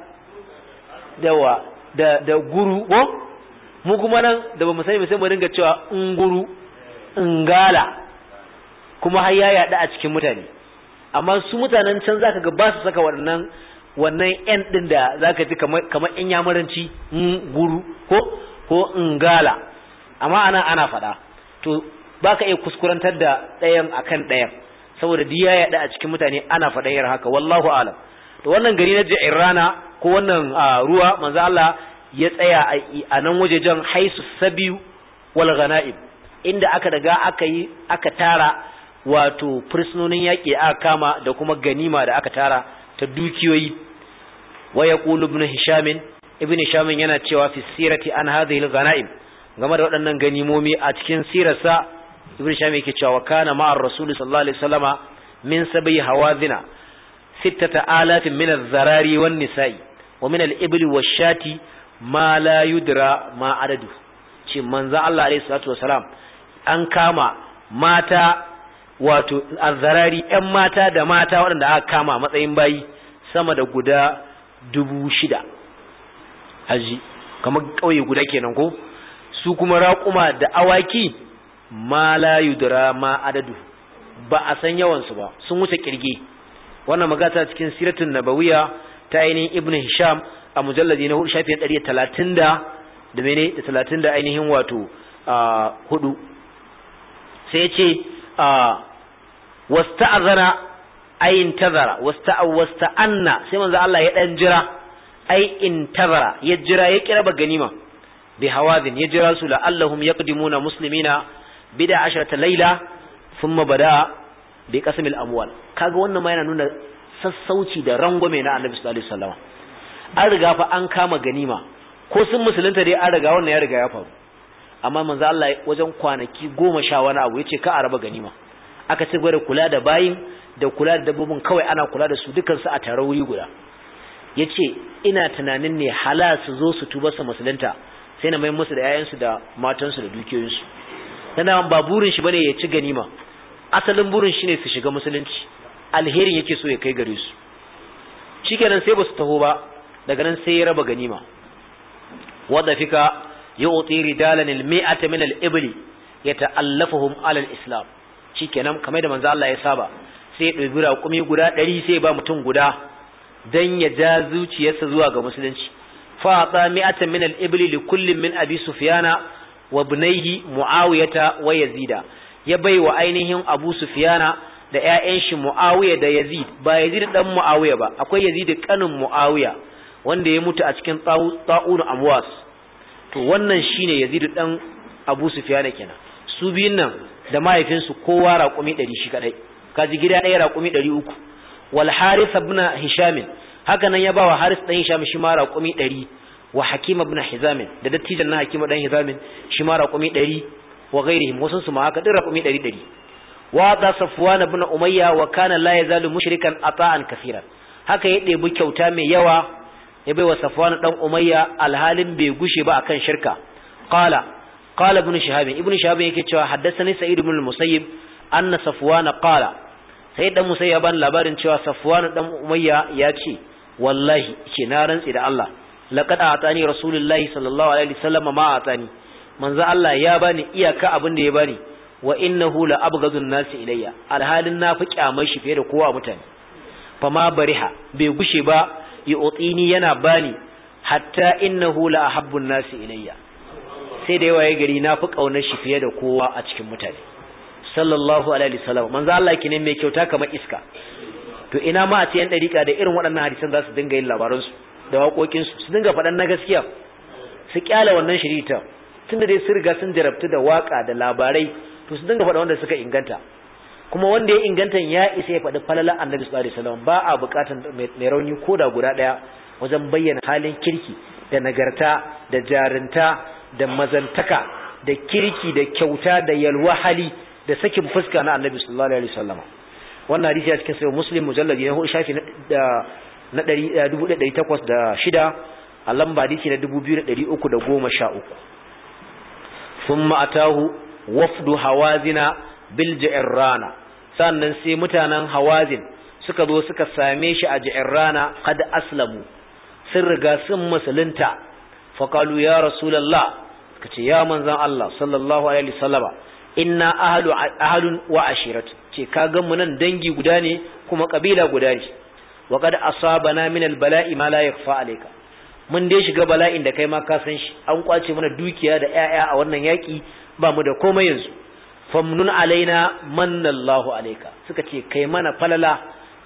yawa da guru ko mu kuma nan da ba mu sani sai mu dinga cewa unguru ingala kuma har ya yada a cikin mutane amma su mutanen can zaka ga ba su saka wannan yan din da zaka ji kamar in yamuranci guru ko ingala amma ana fada to baka iya kuskurantar da ɗayan akan ɗayan saboda diya ya da a cikin mutane ana faɗa irin haka wallahu alam to wannan gari na Ji'rana ko wannan ruwa manzo Allah ya tsaya a nan wajejen haisu sabiu wal ghanaim inda aka daga aka tara wato fursunonin yaki aka kama da kuma ganima da aka tara ta dukiyoyi. wa yaqulu ibn hisham yana cewa fi sirati an hadhihi al ghanaim game da waɗannan ganimomi a cikin sirarsa ibn hisham yake cewa kana ma'ar rasul sallallahu alaihi wasallama min sabi hawazina 6000 min az-zarari wan nisa'i wa min al-ibli wash-shati ma la yudra ma adadu ce manzo Allah alaihi salatu wasalam an kama mata wato az-zarari ƴan mata da mata waɗanda aka kama matsayin bayi sama da guda 6000 haji kamar kauye guda kenan ko su kuma raƙuma da awaki ma la yudra ma adadu ba a san yawan su ba sun wuce kirge wannan magata cikin siratun nabawiya ta ainihin ibn hisham a mujalladi na 4 shafin 130 da mene da 30 da ainihin wato 4 sai yace wasta'azana ayin tazara wasta'anna sai manzo Allah ya dan jira ai intazara ya jira ya kiraba ganima bi hawazin ya jira su la'allahum yaqdimuna muslimina bida 10 layla thumma bada bi qasmil amwal kaga wannan ma yana nuna sassauci da rangwame na Annabi sallallahu alaihi wasallam an riga fa an kama ganima ko sun musulunta dai an riga wannan ya riga ya faru amma manzo Allah wajen kwanaki 10 wani abu yace ka araba ganima aka ci gaba da kula da bayin da kula da dabbobin kawai ana kula da su dukan su a tarawuri guda yace ina tunanin ne hala su zo su tuba su musulunta sai na mai musu da yayansu da matansu da dukiyoyinsu dan ba burin shi bane ya ci ganima asalin burin shi ne su shiga musulunci alherin yake so ya kai gare su shikenan sai ba su taho ba daga nan sai ya raba ganima wadda fika yu'ti ridalan al-mi'ata min al-ibli yata'allafuhum ala al-islam shikenan kamar da manzo Allah ya saba sai ya dubi raƙumi guda 100 sai ba mutum guda dan ya ja zuciyarsa zuwa ga musulunci fa ta mi'atan min al-ibli li kullin min abi sufyana wa ibnayhi muawiyata wa yazida ya baiwa ainihin abu sufyana da ƴaƴan shi muawiya da yazid ba yazid dan muawiya ba akwai yazid kanin muawiya wanda ya mutu a cikin ta'un amwas to wannan shine yazid dan abu sufyana kenan su biyun nan da mahaifinsu kowa raƙumi 100 shi kadai kaji gida ɗaya raƙumi 300 wal harith ibn hisham haka nan ya bawa harith dan hisham shi ma raƙumi 100 wa hakim ibn hizam da dattijan na hakim dan hizam shi ma raƙumi 100 wa ghairihim wasun su ma haka din raƙumi 100 wa da safwan ibn umayya wa kana la yazalu mushrikan ata'an kaseeran haka ya debi kyauta mai yawa ya baiwa safwan dan umayya alhalin bai gushe ba akan shirka qala ibn shihab yake cewa haddathani sa'id ibn al-musayyib anna safwan qala sai dan musayyib ban labarin cewa safwan dan umayya ya ce wallahi ce na rantsi da Allah laqad atani rasulullahi sallallahu alaihi wasallam ma atani manzo Allah ya bani iyaka abin da ya bani wa innahu la abghadun nasi ilayya alhalin na fi kyamar shi fiye da kowa mutane fama bariha bai gushe ba yu'tini yana bani hatta innahu la ahabbun nasi ilayya sai da yawa ya gari na fi kaunar shi fiye da kowa a cikin mutane sallallahu alaihi wasallam manzo Allah kine mai kyauta kamar iska to ina ma a ce yan dariƙa da irin waɗannan hadisan za su dinga yin labaran su da waƙoƙin su dinga faɗan na gaskiya su kyala wannan shirita tunda dai sun riga sun jarabtu da waka da labarai to su dinga faɗa wanda suka inganta kuma wanda ya inganta ya isa ya faɗi falalan annabi sallallahu alaihi wasallam ba a buƙatan mai rauni koda guda ɗaya wajen bayyana halin kirki da nagarta da jarinta da mazantaka da kirki da kyauta da yalwa hali da sakin fuska na annabi sallallahu alaihi wasallam wannan hadisi a cikin sahih muslim mujalladi na 4 shafi na 1806 a lamba hadisi na 2313 thumma atahu wafdu hawazina bil ji'rana sannan sai mutanen hawazin suka zo suka same shi a ji'rana qad aslamu sun riga sun musulunta fa qalu ya rasulullah kace ya manzon Allah sallallahu alaihi wasallama inna ahlun wa ashiratu ce kaga mu nan dangi guda ne kuma kabila guda ne wa qad asabana min al bala'i ma la yakhfa alayka mun dai shiga bala'in da kai ma ka san shi an kwace mana dukiya da ƴaƴa a wannan yaki ba mu da komai yanzu famnun alaina manallahu alayka suka ce kai mana falala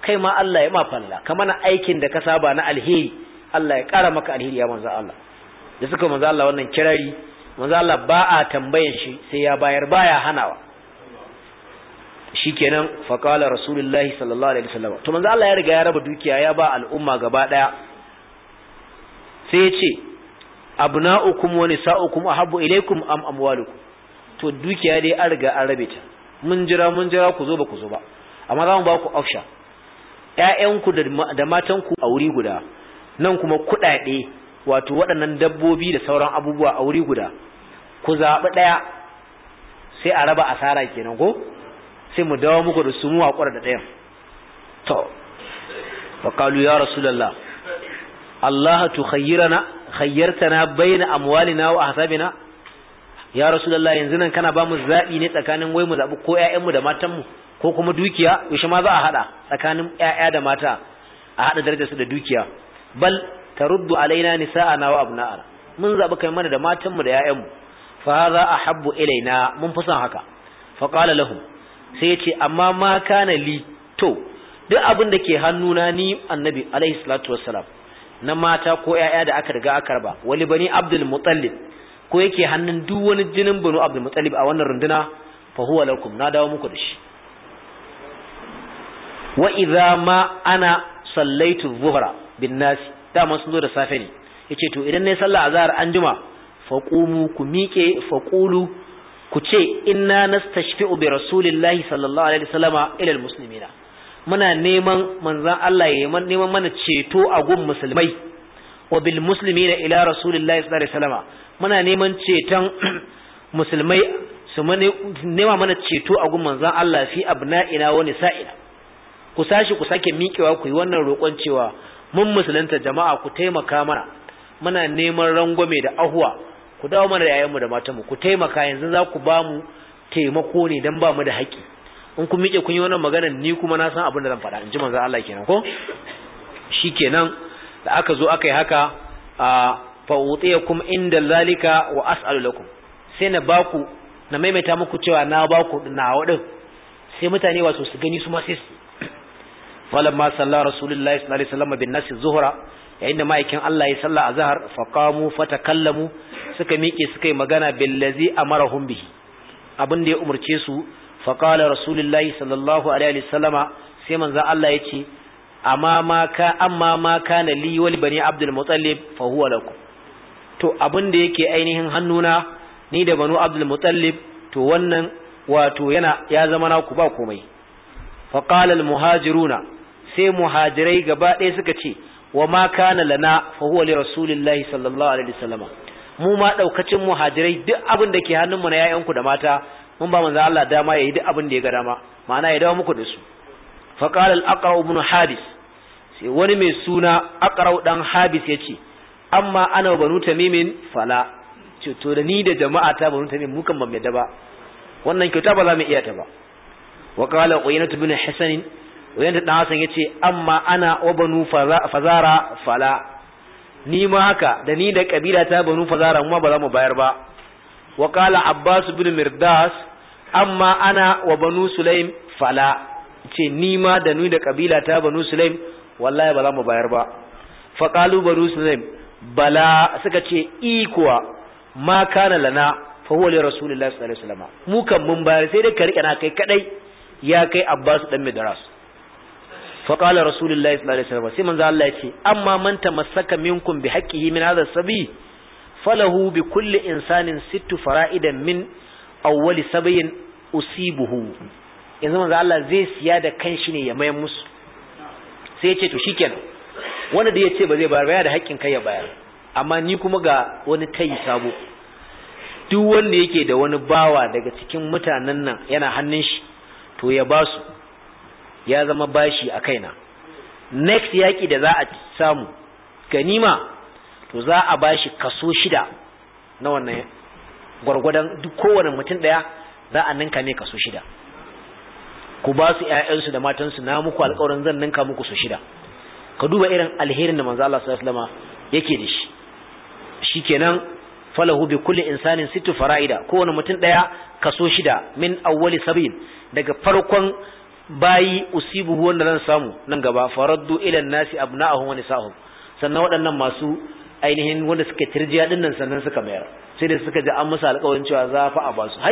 kai ma Allah ya ma falla ka mana aikin da ka saba na alheri Allah ya ƙara maka alheri ya manzo Allah da suka manzo Allah wannan kirari manzo Allah ba a tambayan shi sai ya bayar baya hanawa shikenan fa qala rasulullahi sallallahu alaihi wasallam to manzo Allah ya riga ya raba dukiya ya ba al'umma gaba daya sai ya ce abna'ukum wa nisa'ukum ahabbu ilaykum am amwalukum to dukiya dai an riga an rabe ta mun jira ku zo ba ku zo ba amma za mu ba ku option ƴaƴanku da matanku a wuri guda nan kuma kuɗaɗe wato waɗannan dabbobi da sauran abubuwa a wuri guda ku zaɓi ɗaya sai a raba asara kenan ko sai mu dawo muku da su mu haƙura da ɗayan to fa qalu ya rasulullah Allah khayyartana baina amwalina wa ahsabina ya rasulullah yanzu nan kana ba mu zabi ne tsakanin wai mu zabi ko ƴaƴanmu da matanmu ko kuma dukiya yaushe ma za a hada tsakanin ƴaƴa da mata a hada darajar su da dukiya bal taruddu alaina nisa'ana wa abna'ana mun zabi kai mana da matanmu da ƴaƴanmu fa hadha ahabbu ilaina mun fi son haka fa qala lahum sai ya ce amma ma kana li to duk abin da ke hannuna ni annabi alaihi salatu wassalam na mata ko ƴaƴa da aka riga aka raba wali bani abdul muttalib ko yake hannun duk wani jinin banu abdul muttalib a wannan runduna fa huwa lakum na dawo muku da shi wa idza ma ana sallaitu dhuhra bin nas dama sun zo da safe ne yace to idan nayi sallah azhar anjuma faqumu ku miƙe faqulu ku ce inna nastashfi'u bi rasulillahi sallallahu alaihi wasallama ila almuslimina muna neman manzon Allah ya neman mana ceto a gun musulmai wa bil muslimina ila rasulillahi sallallahu alaihi wasallama muna neman ceton musulmai su nema mana ceto a gun manzon Allah fi abna'ina wa nisa'ina ku sake miƙewa ku yi wannan roƙon cewa mun musulunta jama'a ku taimaka mana muna neman rangwame da ahuwa ku dawo mana da yayanmu da matanmu ku taimaka yanzu za ku ba mu taimako ne dan ba mu da haƙi in kun miƙe kun yi wannan magana ni kuma na san abin da zan faɗa in ji manzon Allah kenan ko shikenan da aka zo aka yi haka fa utiyakum inda zalika wa as'alu lakum sai na baku na maimaita muku cewa na baku nawa din sai mutane wato su gani su ma sai falamma salla rasulullahi sallallahu alaihi wasallam bin nas zuhra yayin da ma'aikin Allah ya salla azhar faqamu fatakallamu suka miƙe suka yi magana billazi amarahum bihi abin da ya umurce su faqala rasulullahi sallallahu alaihi wasallama sai manzo Allah ya ce amma ma kana li wal bani abdul muttalib fa huwa lakum to abin da yake ainihin hannuna ni da banu abdul muttalib to wannan wato ya zama naku ba komai faqala al muhajiruna sai muhajirai gaba ɗaya suka ce wa ma kana lana fa huwa li rasulillahi sallallahu alaihi wasallama mu ma daukacin muhajirai duk abin da ke hannunmu na yayanku da mata mun ba manzo Allah dama yayi duk abin da ya ga dama ma'ana ya dawo muku da su fa qala al-aqra ibn habis sai wani mai suna aqra dan habis yace amma ana banu tamimin fala ce to da ni da jama'a ta banu tamim mu kan ban yadda ba wannan kyauta ba za mu iya ta ba wa qala uyaynah ibn hasan uyaynah dan hasan yace amma ana wa banu fazara fala ni ma haka da ni da kabila ta banu fazara mu ba za mu bayar ba wa qala abbas ibn mirdas amma ana wa banu sulaim fala ce ni ma da ni da kabila ta banu sulaim wallahi ba za mu bayar ba fa qalu banu sulaim bala suka ce kuwa ma kana lana fa huwa li rasulillahi sallallahu alaihi wasallam mu kan mun bayar sai dai ka rike na kai kadai ya kai abbas dan midras fa qala rasulullahi sallallahu alaihi wasallam sai manzo Allah ya ce amma man tamassaka minkum bi haqqihi min hadha sabi falahu bi kulli insanin sittu fara'idan min awwali sabayin usibuhu yanzu manzo Allah zai siya da kanshi ne ya mayan musu sai ya ce to shikenan wanda da yace ba zai bayar ba da haƙƙin kai ya bayar amma ni kuma ga wani tayi sabo duk wanda yake da wani bawa daga cikin mutanen nan yana hannun shi to ya basu ya zama bashi a kaina next yaki da za a samu ganima to za a bashi kaso 6 na wannan gwargwadon duk kowane mutum daya za a ninka ne kaso 6 ku ba su ƴaƴansu da matansu na muku alƙawarin zan ninka muku su 6 ka duba irin alherin da manzo Allah sallallahu alaihi wasallam yake da shi shikenan falahu bi kulli insanin sittu fara'ida kowane mutum daya kaso 6 min awwali sabin daga farkon bayi usibuhu wanda zan samu nan gaba faraddu ila nasi abna'ahum wa nisa'ahum sannan waɗannan masu ainihin wanda suka tirjiya din nan sannan suka mayar sai da suka ji an musu alƙawarin cewa za fa a ba su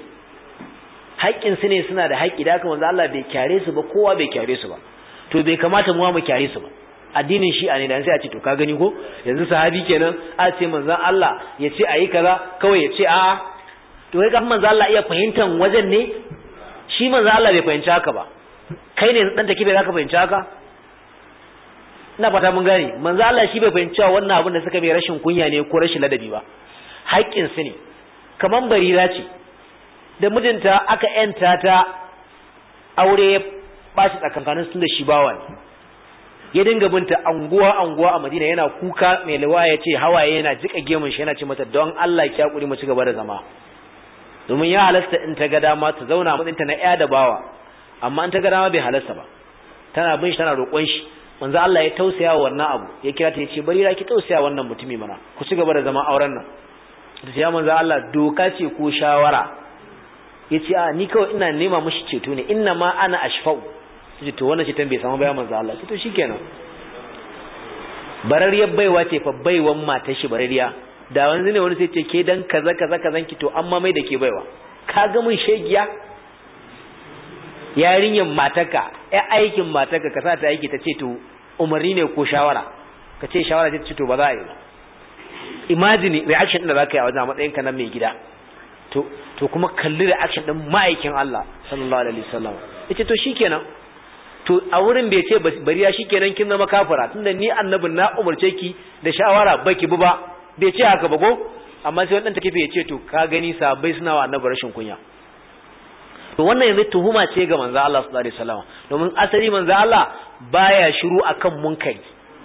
haƙƙin su ne suna da haƙƙi da haka manzo Allah bai kyare su ba kowa bai kyare su ba to bai kamata mu kyare su ba addinin shi'a ne dan sai a ce to ka gani ko yanzu sahabi kenan a ce manzo Allah ya ce ayi kaza kawai ya ce a'a to kai kan manzo Allah iya fahimtar wajen ne shi manzo Allah bai fahimci haka ba kai ne dan take bai zaka fahimci haka ina fata mun gane manzo Allah shi bai fahimci wannan abin da suka mai rashin kunya ne ko rashin ladabi ba haƙƙin su ne kaman barira ce da mijinta aka yanta ta aure ya bashi tsakankanin sun da shi bawa ne ya dinga binta anguwa a Madina yana kuka mai lawaya ce hawaye yana jika gemun shi yana ce mata don Allah ki hakuri mu ci gaba da zama domin ya halasta in ta ga dama ta zauna matsinta na ƴa da bawa amma in ta ga dama bai halasta ba tana bin shi tana roƙon shi manzo Allah ya tausaya wa wannan abu ya kira ta yace bari ki tausaya wannan mutumi mana ku ci gaba da zama auren nan ta ya manzo Allah doka ce ko shawara yace a ni kawai ina nema mishi ceto ne inna ma ana ashfa'u sai to wannan ceton bai samu ba ya manzo Allah to shikenan barariyar baiwa ce fa baiwan matar shi barariya da wani ne wani sai ce ke dan kaza kazan ki to amma mai da ke baiwa ka ga mun shegiya yarinyar mataka aikin mataka ka sa ta aiki ta ce to umarni ne ko shawara ka ce shawara ce to ba za a yi ba imagine reaction din da zaka yi a wajen matsayin ka nan mai gida to kuma kalli reaction din ma'aikin Allah sallallahu alaihi wasallam yace to shikenan to a wurin bai ce bariya shikenan kin zama kafira tunda ni annabin na umarce ki da shawara baki bu ba bai ce haka ba ko amma sai wannan take ya ce to ka gani sahabbai suna wa annabi rashin kunya to wannan yanzu tuhuma ce ga manzo Allah sallallahu alaihi wasallam domin asali manzo Allah baya shiru akan munkari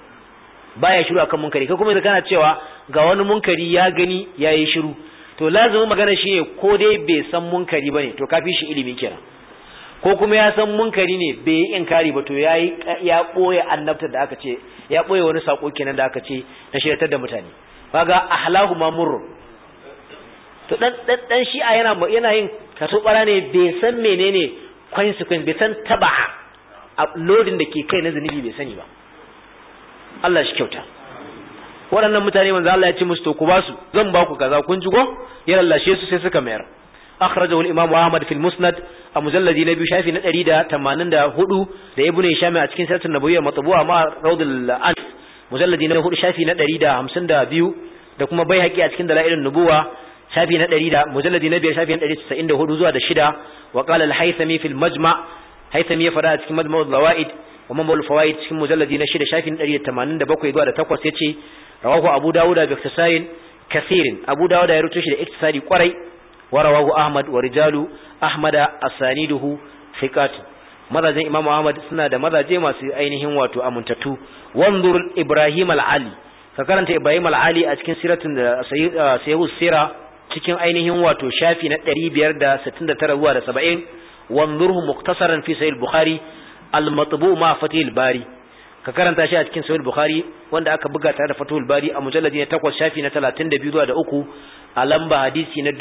kai kuma kana cewa ga wani munkari ya gani yayi shiru to lazimin magana shi ne ko dai bai san munkari bane to kafi shi ilimi kenan ko kuma ya san munkari ne bai yi inkari ba to ya boye annabtar da aka ce ya boye wani sako kenan da aka ce na shiryatar da mutane kaga ahlahu mamurr to dan shi'a yana yin katobara ne bai san menene consequence bai san taba'a uploading da ke kai na zunubi bai sani ba Allah shi kyauta waɗannan mutane manzo Allah ya ce musu to ku ba su zan ba ku kaza kun ji ko ya lallashe su sai suka mayar akhrajahu al-imam Ahmad fi al-musnad a mujalladi na biyu shafi na 184 da ibnu hisham a cikin sirrin nabawiyya matbu'a ma rawdul an mujalladi na 4 shafi na 152 da kuma baihaqi a cikin dalailun nubuwa shafi na 100 mujalladi na 5 shafi na 194 zuwa da 6 wa qala al-haythami fi al-majma' haythami ya fara a cikin majma' al-zawaid wa mamul fawaid cikin mujalladi na 6 shafi na 187 zuwa da 8 yace rawahu abu dawud bi ikhtisarin kathirin abu dawud ya rubuto shi da ikhtisari kwarai wa rawahu ahmad wa rijalu ahmada asaniduhu thiqat mazajin imamu ahmad suna da mazaje masu ainihin wato amuntatu wanzur ibrahim al-ali ka karanta ibrahim al-ali a cikin siratun da sayyid sira cikin ainihin wato shafi na 569 zuwa da 70 wanzurhu mukhtasaran fi sahih bukhari al-matbu' ma fatih al-bari ka karanta shi a cikin sahih bukhari wanda aka buga tare da fatul bari a mujalladi na 8 shafi na 32 zuwa da 3 a lamba hadisi na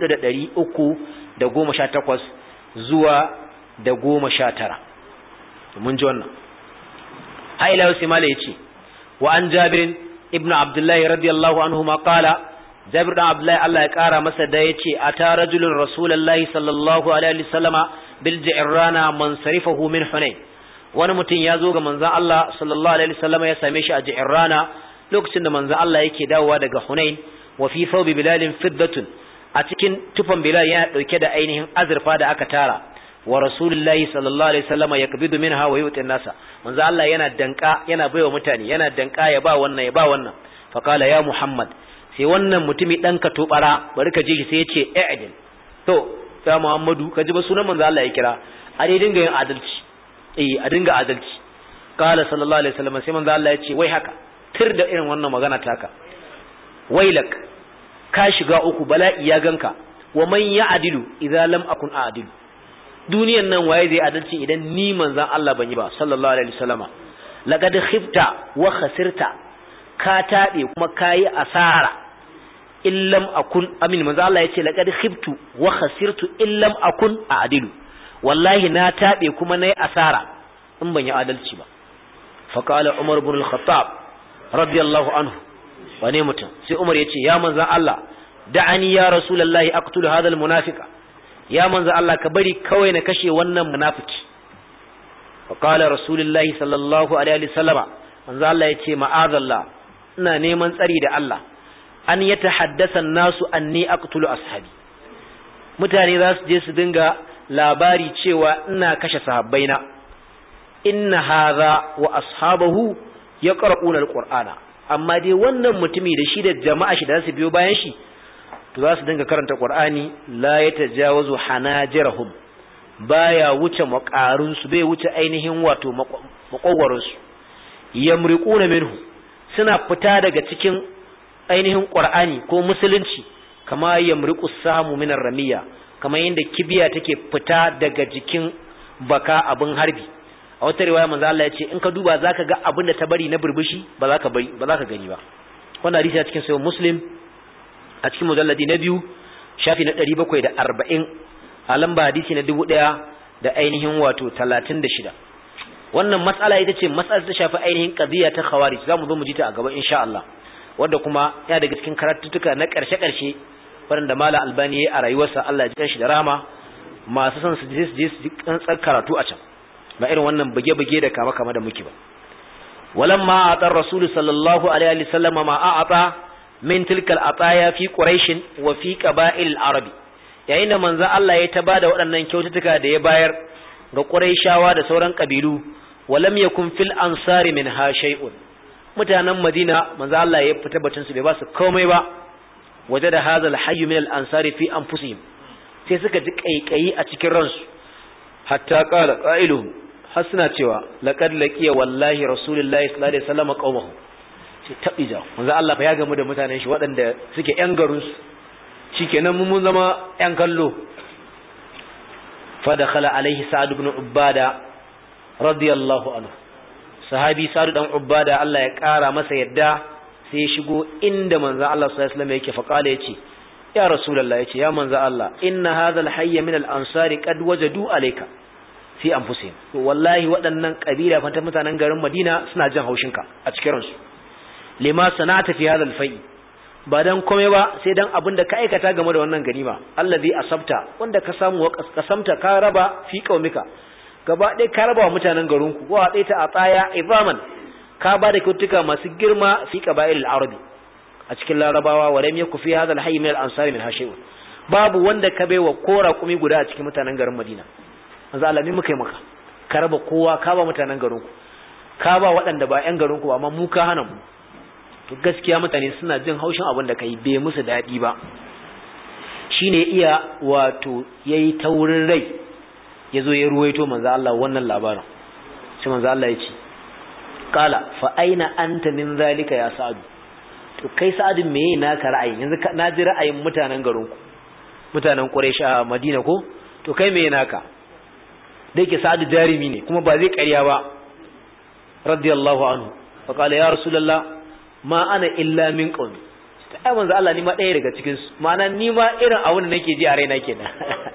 4318 zuwa da 19 mun ji wannan haila usimala yace wa an jabir ibn abdullah radiyallahu anhu ma qala jabir ibn abdullah Allah ya kara masa da yace ata rajulun rasulullahi sallallahu alaihi wasallama bil ji'rana man sarifahu min hunain wani mutum ya zo ga manzon Allah sallallahu alaihi wasallam ya same shi a Ji'rana lokacin da manzon Allah yake dawowa daga Hunain wa fi thawbi Bilal fiddatun a cikin tufan Bilal yana dauke da ainihin azurfa da aka tara wa Rasulullahi sallallahu alaihi wasallam yakbidu minha wa yu'ti an-nasa manzon Allah yana danka yana baiwa mutane yana danka ya ba wannan fa qala ya Muhammad sai wannan mutumi dan ka tobara bari ka ji shi sai ya ce i'dil to ya Muhammadu ka ji ba sunan manzon Allah ya kira a dai dinga yin adalci a dinga adalci qala sallallahu alaihi wasallam sai manzo Allah ya ce wai haka tir da irin wannan magana taka wailak ka shiga uku bala'i ya ganka wa man ya'dilu idza lam akun a'dilu duniyan nan waye zai adalci idan ni manzon Allah ban yi ba sallallahu alaihi wasallama laqad khifta wa khasirta ka tabe kuma kai asara illam akun amin manzo Allah ya ce laqad khiftu wa khasirtu illam akun a'dilu wallahi na tabe kuma nayi asara in ban yi adalci ba fa qala Umar ibn al-Khattab radiyallahu anhu wane mutum sai Umar yace ya manzon Allah da'ani ya rasulullahi aqtulu hadha al-munafiqa ya manzon Allah ka bari kawai na kashe wannan munafiki fa qala rasulullahi sallallahu alaihi wasallama manzon Allah yace ma'azallah ina neman tsari da Allah an yatahaddasa an-nasu anni aqtulu ashabi mutane za su je su dinga labari cewa ina kashe sahabbaina inna hadha wa ashabahu yaqra'una al-qur'ana amma dai wannan mutumi da shi da jama'a shi da su biyo bayan shi to za su dinga karanta qur'ani la yatajawazu hanajirahum baya wuce makarun su bai wuce ainihin wato makogwaron su yamriquna minhu suna fita daga cikin ainihin qur'ani ko musulunci kama yamriqu samu minar ramiya kama yanda kibiya take fita daga jikin baka abin harbi a wata riwaya manzo Allah ya ce in ka duba zaka ga abin da ta bari na burbushi ba za ka gani ba wannan hadisi a cikin sahih Muslim a cikin mujalladi na 2 shafi na 740 a lamba hadisi na 1000 da ainihin wato 36 wannan mas'ala ita ce mas'alar ta shafi ainihin qadiya ta khawarij zamu zo mu ji ta a gaba insha Allah wanda kuma ya daga cikin karatuttuka na karshe wanda Malam Albani yayi a rayuwarsa Allah ya ji shi da rahama masu son su je su kantsar karatu a can ba irin wannan buge-buge da kama da muke ba walamma atar rasul sallallahu alaihi wasallam ma a'ata min tilkal ataya fi quraish wa fi qaba'il arabi yayin da manzo Allah ya tabada waɗannan kyaututtuka da ya bayar ga quraishawa da sauran kabilu walam yakun fil ansari minha shay'un mutanen Madina manzo Allah ya fita batun su bai ba su komai ba wajada hadha al-hayy min al-ansari fi anfusihim sai suka ji kaikayi a cikin ransu hatta qala qailuhum har suna cewa laqad laqiya wallahi rasulullahi sallallahu alaihi wasallam qaumahu sai tabija manzo Allah fa ya gamu da mutanen shi waɗanda suke ƴan garin su shikenan mun zama ƴan kallo fa dakhala alaihi sa'd ibn ubada radiyallahu anhu sahabi sa'd dan ubada Allah ya kara masa yadda sai ya shigo inda manzo Allah sallallahu alaihi wasallam yake fa kala yace ya rasulullah yace ya manzo Allah inna hadha al-hayy min al-ansari qad wajadu alayka fi anfusihim wallahi waɗannan kabila fa ta mutanen garin Madina suna jin haushinka a cikin ransu lima sanata fi hadha al-fai ba dan komai ba sai dan abin da ka aikata game da wannan ganima allazi asabta wanda ka samu wa kasamta ka raba fi qaumika gaba ɗaya ka raba wa mutanen garinku ko a ɗaya ta ataya izaman ka ba da kyautuka masu girma fi qaba'il al-arabi a cikin larabawa wa lam yakun fi hadha al-hayy min al-ansari min hashayun babu wanda ka baiwa kora kumi guda a cikin mutanen garin Madina manzo Allah ne muka yi maka ka raba kowa ka ba mutanen garinku ka ba waɗanda ba ƴan garinku ba amma mu ka hana mu to gaskiya mutane suna jin haushin abin da kai bai musu daɗi ba shine iya wato yayi taurin rai yazo ya ruwaito manzo Allah wannan labarin sai manzo Allah ya ce kala fa aina anta min zalika ya sa'ad to kai sa'adin meye naka ra'ayi yanzu na ji ra'ayin mutanen garinku mutanen Quraysh a Madina ko to kai meye naka dai ke sa'ad jarimi ne kuma ba zai ƙarya ba radiyallahu anhu fa kala ya rasulullah ma ana illa min qaumi ai manzo Allah ni ma ɗaya daga cikin su ma'ana ni ma irin abin da nake ji a raina kenan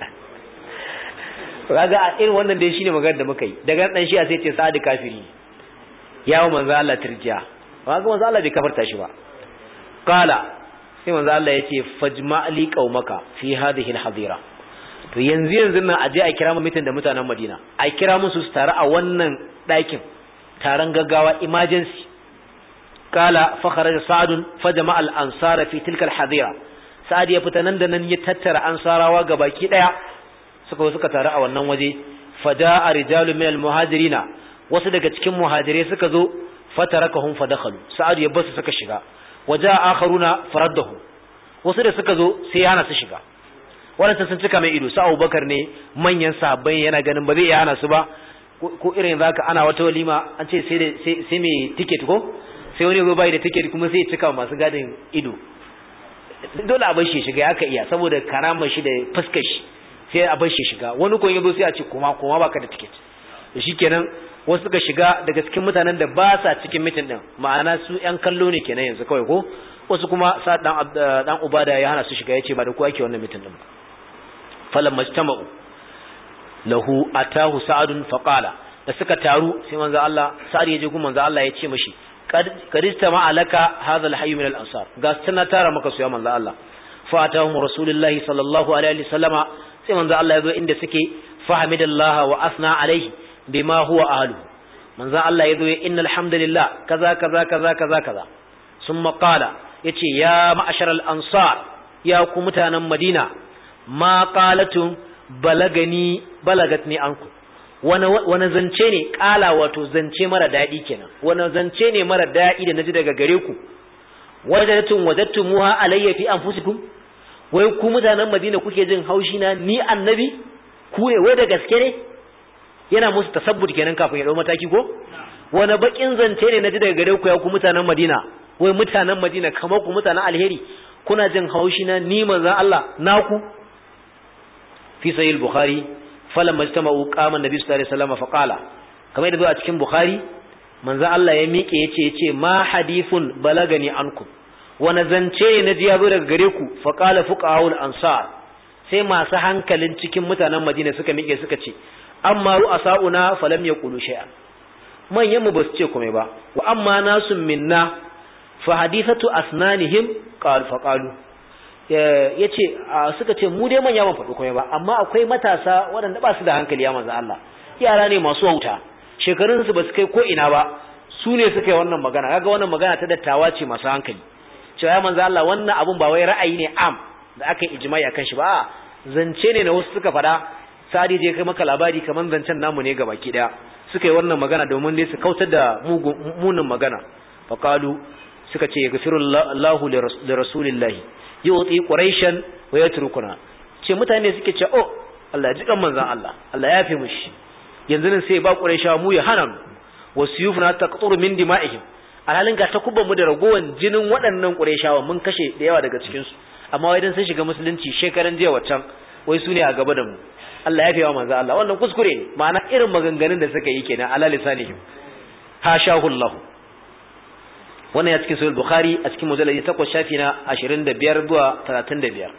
kaga irin wannan dai shine magana da muka yi daga dan shi sai ce sa'ad kafiri yawo manzo Allah tirjiya kaga manzo Allah bai kafarta shi ba qala sai manzo Allah yace fajma'li qaumaka fi hadhihi alhadira to yanzu nan aje a kira mu mitin da mutanen Madina a kira musu su tare a wannan ɗakin taron gaggawa emergency qala fa kharaja sa'd fa jama'a al-ansara fi tilka al-hadira sa'd ya fita nan da nan ya tattara ansarawa gabaki daya suka tare a wannan waje faja'a rijalun min al-muhajirina wasu daga cikin muhajirai suka zo fatarakahum fadakhalu sa'd ya basu suka shiga waja'a akharuna faraddahu wasu da suka zo sai yana su shiga wannan sun cika mai ido sa Abubakar ne manyan sahabbai yana ganin ba zai iya hana su ba ko irin zaka ana wata walima an ce sai mai ticket ko sai wani go bai da ticket kuma sai ya cika masu gadin ido dole a bar shi shiga aka iya saboda karamar shi da fuskar shi sai a bar shi shiga wani kun yazo sai a ce kuma baka da ticket to shikenan wasu suka shiga daga cikin mutanen da ba sa cikin mitin din ma'ana su ƴan kallo ne kenan yanzu kawai ko wasu kuma sa dan ubada ya hana su shiga yace ba da ku ake wannan mitin din falam majtama'u lahu atahu sa'adun faqala da suka taru sai manzo Allah sa'ad ya je gun manzo Allah ya ce mishi kadista ma alaka hadha alhayy min al-ansar ga tana tara maka su ya manzo Allah fa atahum rasulullahi sallallahu alaihi wasallama sai manzo Allah ya zo inda suke fahimidallaha wa asna alaihi bima huwa ahlu manzo Allah ya zo innal hamdalillah kaza kaza kaza kaza kaza summa qala yace ya ma'ashar al-ansar ya ku mutanen Madina ma qalatun balagatni anku wani zance ne kala wato zance mara daɗi kenan wani zance ne mara daɗi da naji daga gare ku wajadtumuha alayya fi anfusikum wai ku mutanen Madina kuke jin haushi na ni annabi ku wai da gaske ne yana musu tasabbut kenan kafin ya dau mataki ko wani bakin zance ne naji daga gare ku ya ku mutanen Madina wai mutanen Madina kamar ku mutanen alheri kuna jin haushi na ni manzon Allah naku fi sahih al-bukhari falamma ijtama'u qama an-nabi sallallahu alaihi wasallam faqala kamar yadda a cikin bukhari manzo Allah ya miƙe yace ma hadithun balagani ankum wani zance ne naji yazo daga gare ku faqala fuqahul ansar sai masu hankalin cikin mutanen Madina suka miƙe suka ce amma ru'asauna falam yaqulu shay'an manyan mu basu ce komai ba wa amma nasun minna fa hadithatu asnanihim faqalu yace suka ce mu dai manya ban faɗo komai ba amma akwai matasa waɗanda ba su da hankali ya manzo Allah yara ne masu wauta shekarun su ba su kai ko ina ba su ne suka yi wannan magana kaga wannan magana ta dattawa ce masu hankali cewa ya manzo Allah wannan abun ba wai ra'ayi ne am da aka yi ijma'i akan shi ba zance ne na wasu suka faɗa sadi je kai maka labari kaman zancen namu ne gabaki daya suka yi wannan magana domin dai su kautar da munin magana faqalu suka ce yaghfirullahu li rasulillahi yuti quraishan wa yatrukuna ce mutane suke ce oh Allah ji kan manzon Allah Allah ya fi mushi yanzu nan sai ba quraisha mu ya hana wasiyufna taqturu min dima'ihim alhalin ga takubban mu da ragowan jinin waɗannan quraishawa mun kashe da yawa daga cikin su amma wai dan sun shiga musulunci shekaran jiya waccan wai su ne a gaba da mu Allah ya fi wa manzon Allah wannan kuskure ne ma'ana irin maganganun da suka yi kenan ala lisanihim hashahu Allah wannan ya cikin sahih bukhari a cikin mujalladi 8 shafi na 25 zuwa 35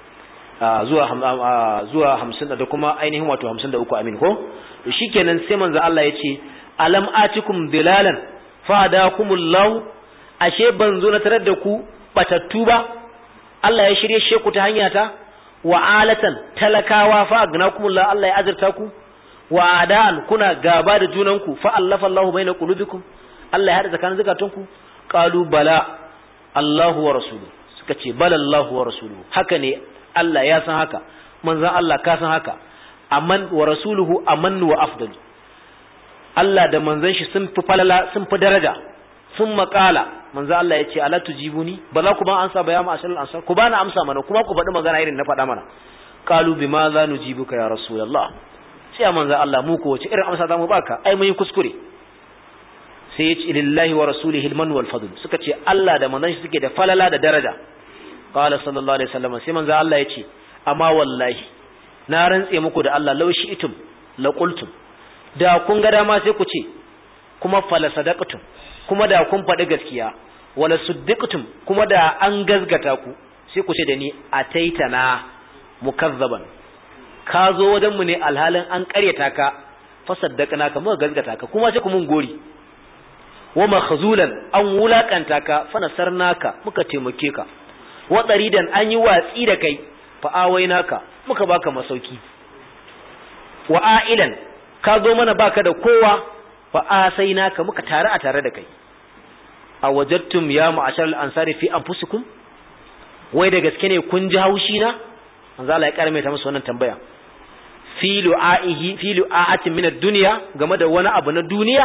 zuwa 50 da kuma ainihin wato 53 amin ko to shikenan sai manzo Allah ya ce alam atikum dilalan fadakumullahu ashe ban zo na tarar da ku batattu ba Allah ya shirye sheku ta hanya ta wa alatan talakawa fa agnakumullahu Allah ya azurta ku wa adan kuna gaba da junanku fa allafa Allahu baina qulubikum Allah ya hada tsakanin zakatunku qalu bala Allahu wa rasuluhu suka ce bala Allahu wa rasuluhu haka ne Allah ya san haka manzon Allah ka san haka amman wa rasuluhu amannu wa afdal Allah da manzon shi sun fi falala sun fi daraja sun makala manzon Allah ya ce ala tujibuni ba za ku ba ansa ba ya ma asal ansar ku bani amsa mana kuma ku faɗi magana irin na faɗa mana qalu bima za nujibuka ya rasulullah sai manzon Allah mu ko wace irin amsa za mu baka ai mun yi kuskure sai ya ce lillahi wa rasulihi alman wal fadl suka ce Allah da manzon shi suke da falala da daraja qala sallallahu alaihi wasallam sai manzon Allah ya ce amma wallahi na rantse muku da Allah law shi'tum la qultum da kun ga dama sai ku ce kuma fala sadaqtum kuma da kun faɗi gaskiya wala suddiqtum kuma da an gazgata ku sai ku ce da ni ataitana mukazzaban ka zo wajen mu ne alhalin an ƙaryata ka fa saddaqna ka muka gazgata ka kuma sai ku mun gori wa makhzulan an wulakanta ka fa nasarnaka muka taimake ka wa tsaridan an yi watsi da kai fa awainaka muka baka masauki wa ailan ka zo mana baka da kowa fa asainaka muka tare a tare da kai awajadtum ya ma'ashar al-ansari fi anfusikum wai da gaske ne kun ji haushi na manzo Allah ya karame ta musu wannan tambaya filu a'atin min ad-dunya game da wani abu na duniya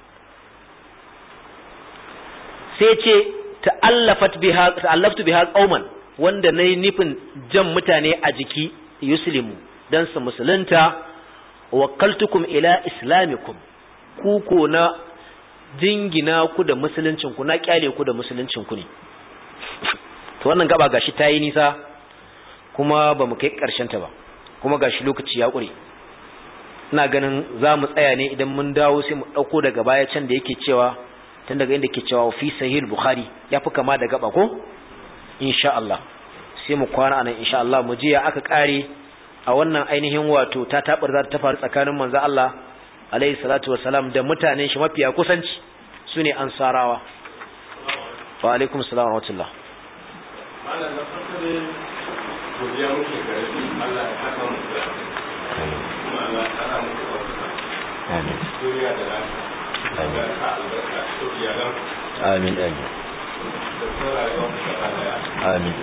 sai ce ta'allaftu biha qauman wanda nayi nufin jan mutane a jiki yuslimu dan su musulunta wakkaltukum ila islamikum ku ko na jingina ku da musuluncin ku na kyale ku da musuluncin ku ne to wannan gaba gashi tayi nisa kuma bamu kai karshen ta ba kuma gashi lokaci ya kure ina ganin zamu tsaya ne idan mun dawo sai mu dauko daga baya can da yake cewa tun daga inda ke cewa fi sahih bukhari yafi kama da gaba ko insha Allah sai mu kwana anan insha Allah mu je aka kare a wannan ainihin wato ta tabarza ta faru tsakanin manzo Allah alaihi salatu wassalam da mutanen shi mafiya kusanci sune ansarawa. Wa alaikum assalam wa rahmatullah. Allah na farko ne godiya muke gare shi, Allah ya saka mu da kuma Allah ya saka mu da barka. Amin. Duniya da lafiya. Amin. Albarka to iyalan. Amin amin. Da sauran rayuwar mu gaba daya. Amin.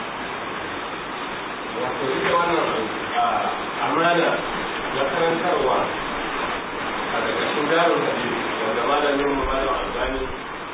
Wato ita wannan amana na karantarwa a ƙarƙashin darul hadisi wanda malamin mu malam Albani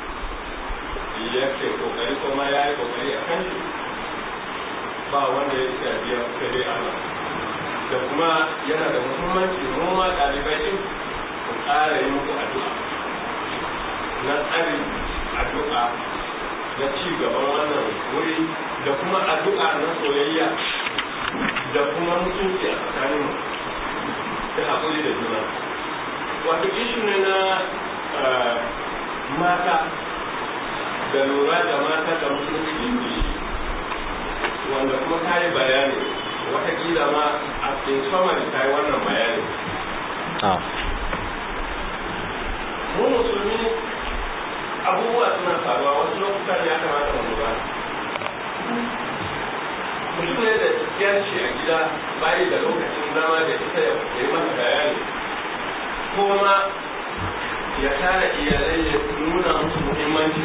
yake kokari kuma ya yi kokari a kan shi, ba wanda ya ce biya sai dai Allah. Da kuma yana da muhimmanci mu ma ɗalibai din ku ƙara yi muku addu'a na tsari, addu'a na ci gaban wannan wuri, da kuma addu'a na soyayya da kuma mutunci a tsakanin mu da haƙuri da juna. Wato ishu ne na mata da lura da mata da mutunci ne, wanda kuma ta yi bayani watakila ma a cikin samari ta yi wannan bayani. Mu musulmi abubuwa suna faruwa, wasu lokutan ya kamata mu lura. Mutum ne da yanci a gida bayi da lokacin zama da ita ya yi masa bayani, kuma ya tara iyalai ya nuna musu muhimmanci.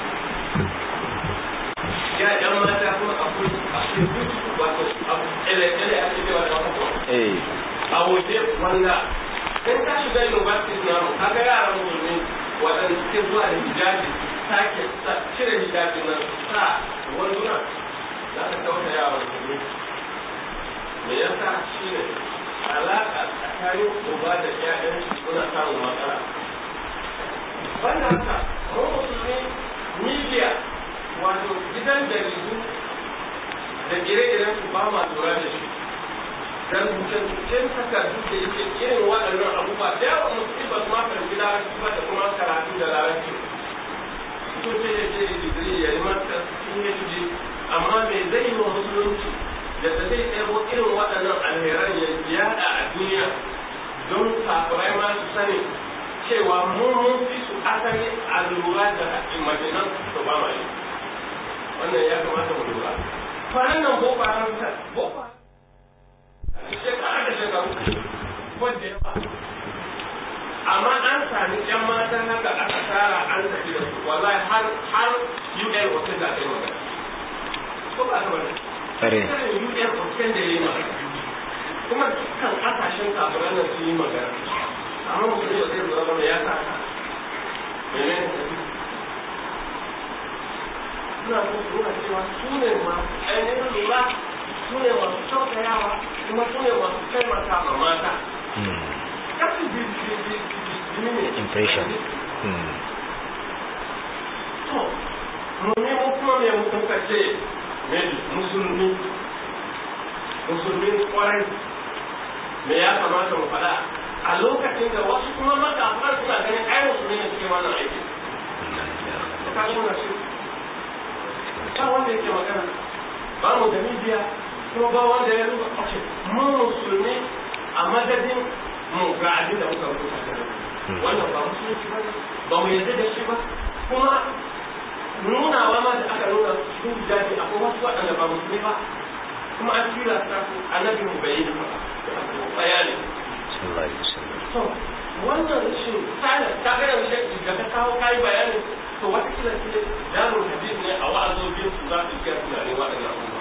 Ya ɗan mata kuma akwai wato ele ake cewa da wata a waje wanda in ka shiga university namu kaga yaran musulmi waɗanda suke zuwa da hijabi sake cire hijabi nan sa wanduna za ka tausaya wa musulmi. Me yasa shi ne alaƙa tsakanin uba da ƴaƴan suna samun matsala. Banda haka mu musulmi media wato gidan jaridu da ire-iren su ba ma lura da shi. Dan rubuce-rubucen takardu da yake irin waɗannan abubuwa da yawa musulmi ba su ma karfi larabci ba da kuma karatu da larabci. So sai ya je digiri ya yi masa PhD, amma me zai yi wa musulunci da ta zai ɗaya irin waɗannan alheran ya yaɗa a duniya don kafirai ma su sani cewa mun fi su asali a lura da haƙƙin majinan su ba ma yi. Wannan ya kamata mu lura. Kwanan nan boko haram shekara da shekaru wadda ya faru, amma an sami ƴan matan haka aka tara an tafi da su, wallahi har UN wasu da ɗaya magana. Ko ba ta bane? Karin UN wasu da ya yi magana. Kuma dukkan ƙasashen kafiran nan sun yi magana. Amma mutum yau zai lura mana ya sa ka. Mene ne tafi? Suna so su nuna cewa su ne masu ainihin lura, su ne masu tausayawa, kuma su ne masu taimaka ma mata. Kasu impression. To, mu ne mu kuma me muka ce musulmi kwarai me ya kamata mu faɗa a lokacin da wasu kuma matasa suna ganin ai musulmi ne suke wannan aiki. Ka ga wannan shi. Ba wanda yake magana, ba mu da media, kuma ba wanda ya rubuta ake mu musulmi a madadin mu ga abin da muka rubuta da wannan ba musulunci ba mu yarda da shi ba. Kuma nunawa ma da aka nuna cikin hijabi akwai wasu waɗanda ba musulmi ba, kuma an tura ta annabi mu bai yi ba bayani. So wannan rashin tsara ta ga yanzu da ka kawo kai bayani, to wata kila ce darul hadith ne a wa'azobin su za su iya tunani waɗannan abubuwa.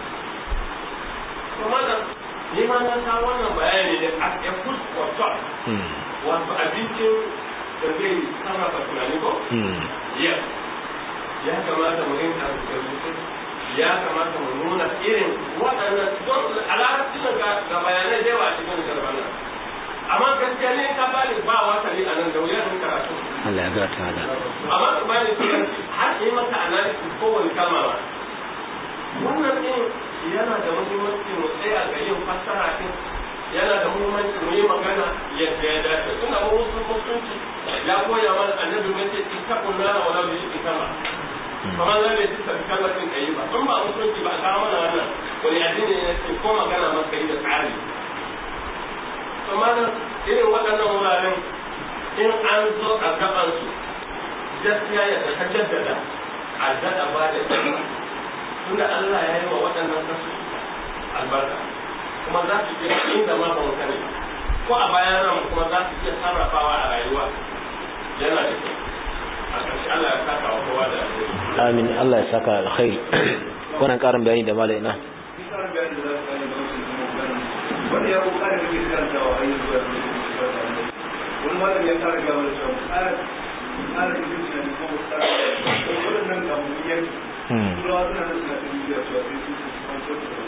Kuma da ni ma na kawo wannan bayani ne as a food for thought, wato abincin da zai sarrafa tunani ko? Yes. Ya kamata mu rinka rubuce, ya kamata mu nuna irin waɗannan don a larabci ga bayanai da yawa cikin garba nan. Amma gaskiya ne ka bani ba wasali a nan da wuya in karatu. Allah ya gata da. Amma ka bani turanci har yi maka analysis kowane kalma ba. Wannan ɗin yana da muhimmanci mu tsaya ga yin fassara ɗin, yana da muhimmanci mu yi magana yadda ya dace. Tunda mu musulunci ya koya mana annabi mace ittaqun nara wala bi shiqqi sama. Kamar zai yi tsaka kalmatin kai ba. In ba musulunci ba a kawo mana wannan wani addini ne ke ko magana maka yi da tsari amma irin waɗannan wuraren in an zo a gaban su gaskiya ya ta jaddada a daɗa ba da tunda Allah ya yi wa waɗannan kasu albarka kuma za su je inda ma ba mutane ko a bayan ran kuma za su iya sarrafawa a rayuwa yana da kyau a ƙarshe Allah ya saka wa kowa da amin. Allah ya saka alkhairi. Wannan ƙarin bayani da malai na wani ya kuka da kake karantawa a yanzu da wani malam ya kara gaba da cewa tsara cikin tunani ko tsara waɗannan gamuyyar turawa suna da suna da biyar cewa sai su an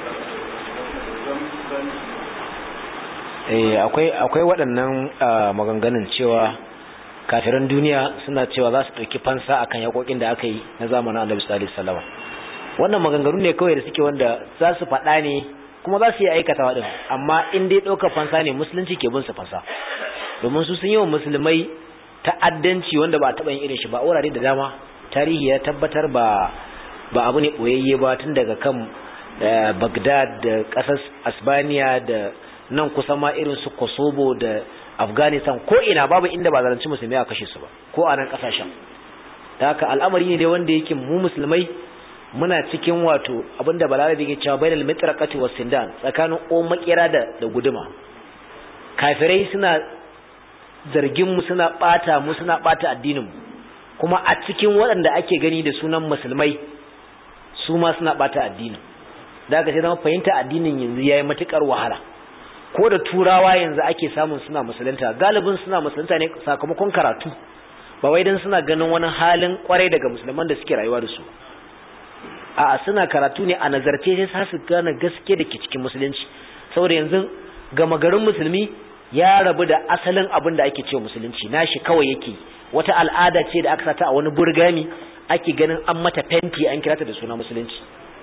so akwai waɗannan maganganun cewa kafiran duniya suna cewa za su ɗauki fansa akan yakokin da aka yi na zamanin Annabi sallallahu alaihi wasallam. Wannan maganganu ne kawai da suke wanda za su faɗa ne kuma za su yi aikatawa din, amma in dai ɗaukar fansa ne musulunci ke bin su fansa, domin su sun yi wa musulmai ta'addanci wanda ba a taɓa yin irin shi ba a wurare da dama. Tarihi ya tabbatar ba abu ne ɓoyayye ba, tun daga kan Baghdad da ƙasar Asbaniya da nan kusa ma irin su Kosovo da Afghanistan, ko ina babu inda ba zalunci musulmai a kashe su ba, ko a nan ƙasashen. Da haka al'amari ne dai wanda yake mu musulmai muna cikin wato abinda balarabi ke cewa bainal mitraqati was sindan, tsakanin o makera da guduma. Kafirai suna zargin mu, suna bata mu, suna bata addinin mu, kuma a cikin waɗanda ake gani da sunan musulmai su ma suna bata addinin. Da haka sai zama fahimta addinin yanzu yayi matukar wahala. Ko da turawa yanzu ake samun suna musulunta, galibin suna musulunta ne sakamakon karatu, ba wai dan suna ganin wani halin kwarai daga musulman da suke rayuwa da su. A'a, suna karatu ne a nazarce sai su gane gaske da ke cikin musulunci, saboda yanzu gama garin musulmi ya rabu da asalin abin da ake cewa musulunci, nashi kawai yake wata al'ada ce da aka sata a wani burgami ake ganin an mata fenti an kira ta da suna musulunci.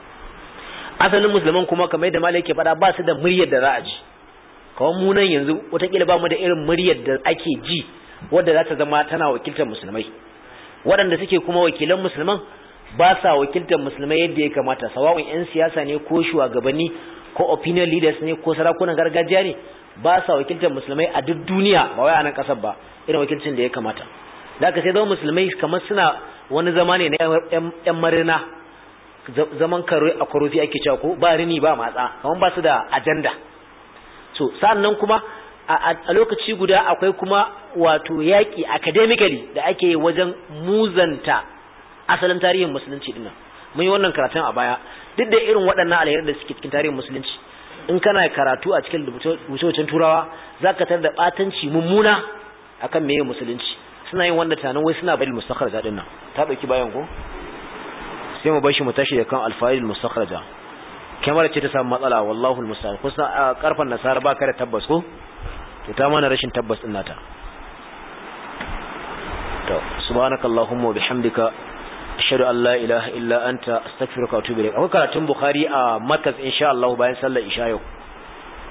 Asalin musulman kuma kamar yadda malai yake faɗa ba su da muryar da za a ji, kawai mu nan yanzu wataƙila ba mu da irin muryar da ake ji wadda za ta zama tana wakiltar musulmai. Waɗanda suke kuma wakilan musulman ba sa wakiltar musulmai yadda ya kamata, sawa'un 'yan siyasa ne ko shugabanni ko opinion leaders ne ko sarakunan gargajiya ne, ba sa wakiltar musulmai a duk duniya, ba wai a nan kasar ba, irin wakilcin da ya kamata. Da aka sai zama musulmai kamar suna wani zama ne na 'yan marina, zaman karo a kwarofi ake cewa ko ba rini ba matsa, kamar ba su da ajanda. So sa'annan kuma a lokaci guda akwai kuma wato yaƙi academically da ake wajen muzanta asalin tarihin musulunci dinnan. Mun yi wannan karatun a baya, duk da irin waɗannan alherin da suke cikin tarihin musulunci, in kana karatu a cikin rubuce-rubucen turawa zaka tar da batanci mummuna akan meye musulunci. Suna yin wanda tanan wai suna bari mustakharaja dinnan. Ta dauki bayan ko sai mu bashi mu tashi da kan alfa'il mustakharaja. Kamar ce ta samu matsala, wallahu almusta'an. Kusa karfan nasara ba ka da tabbas ko to ta mana rashin tabbas din nata. To subhanakallahumma wa bihamdika ashhadu an la ilaha illa anta astaghfiruka wa atubu ilaik. Akwai karatun Bukhari a Markaz insha Allah bayan sallar isha yau.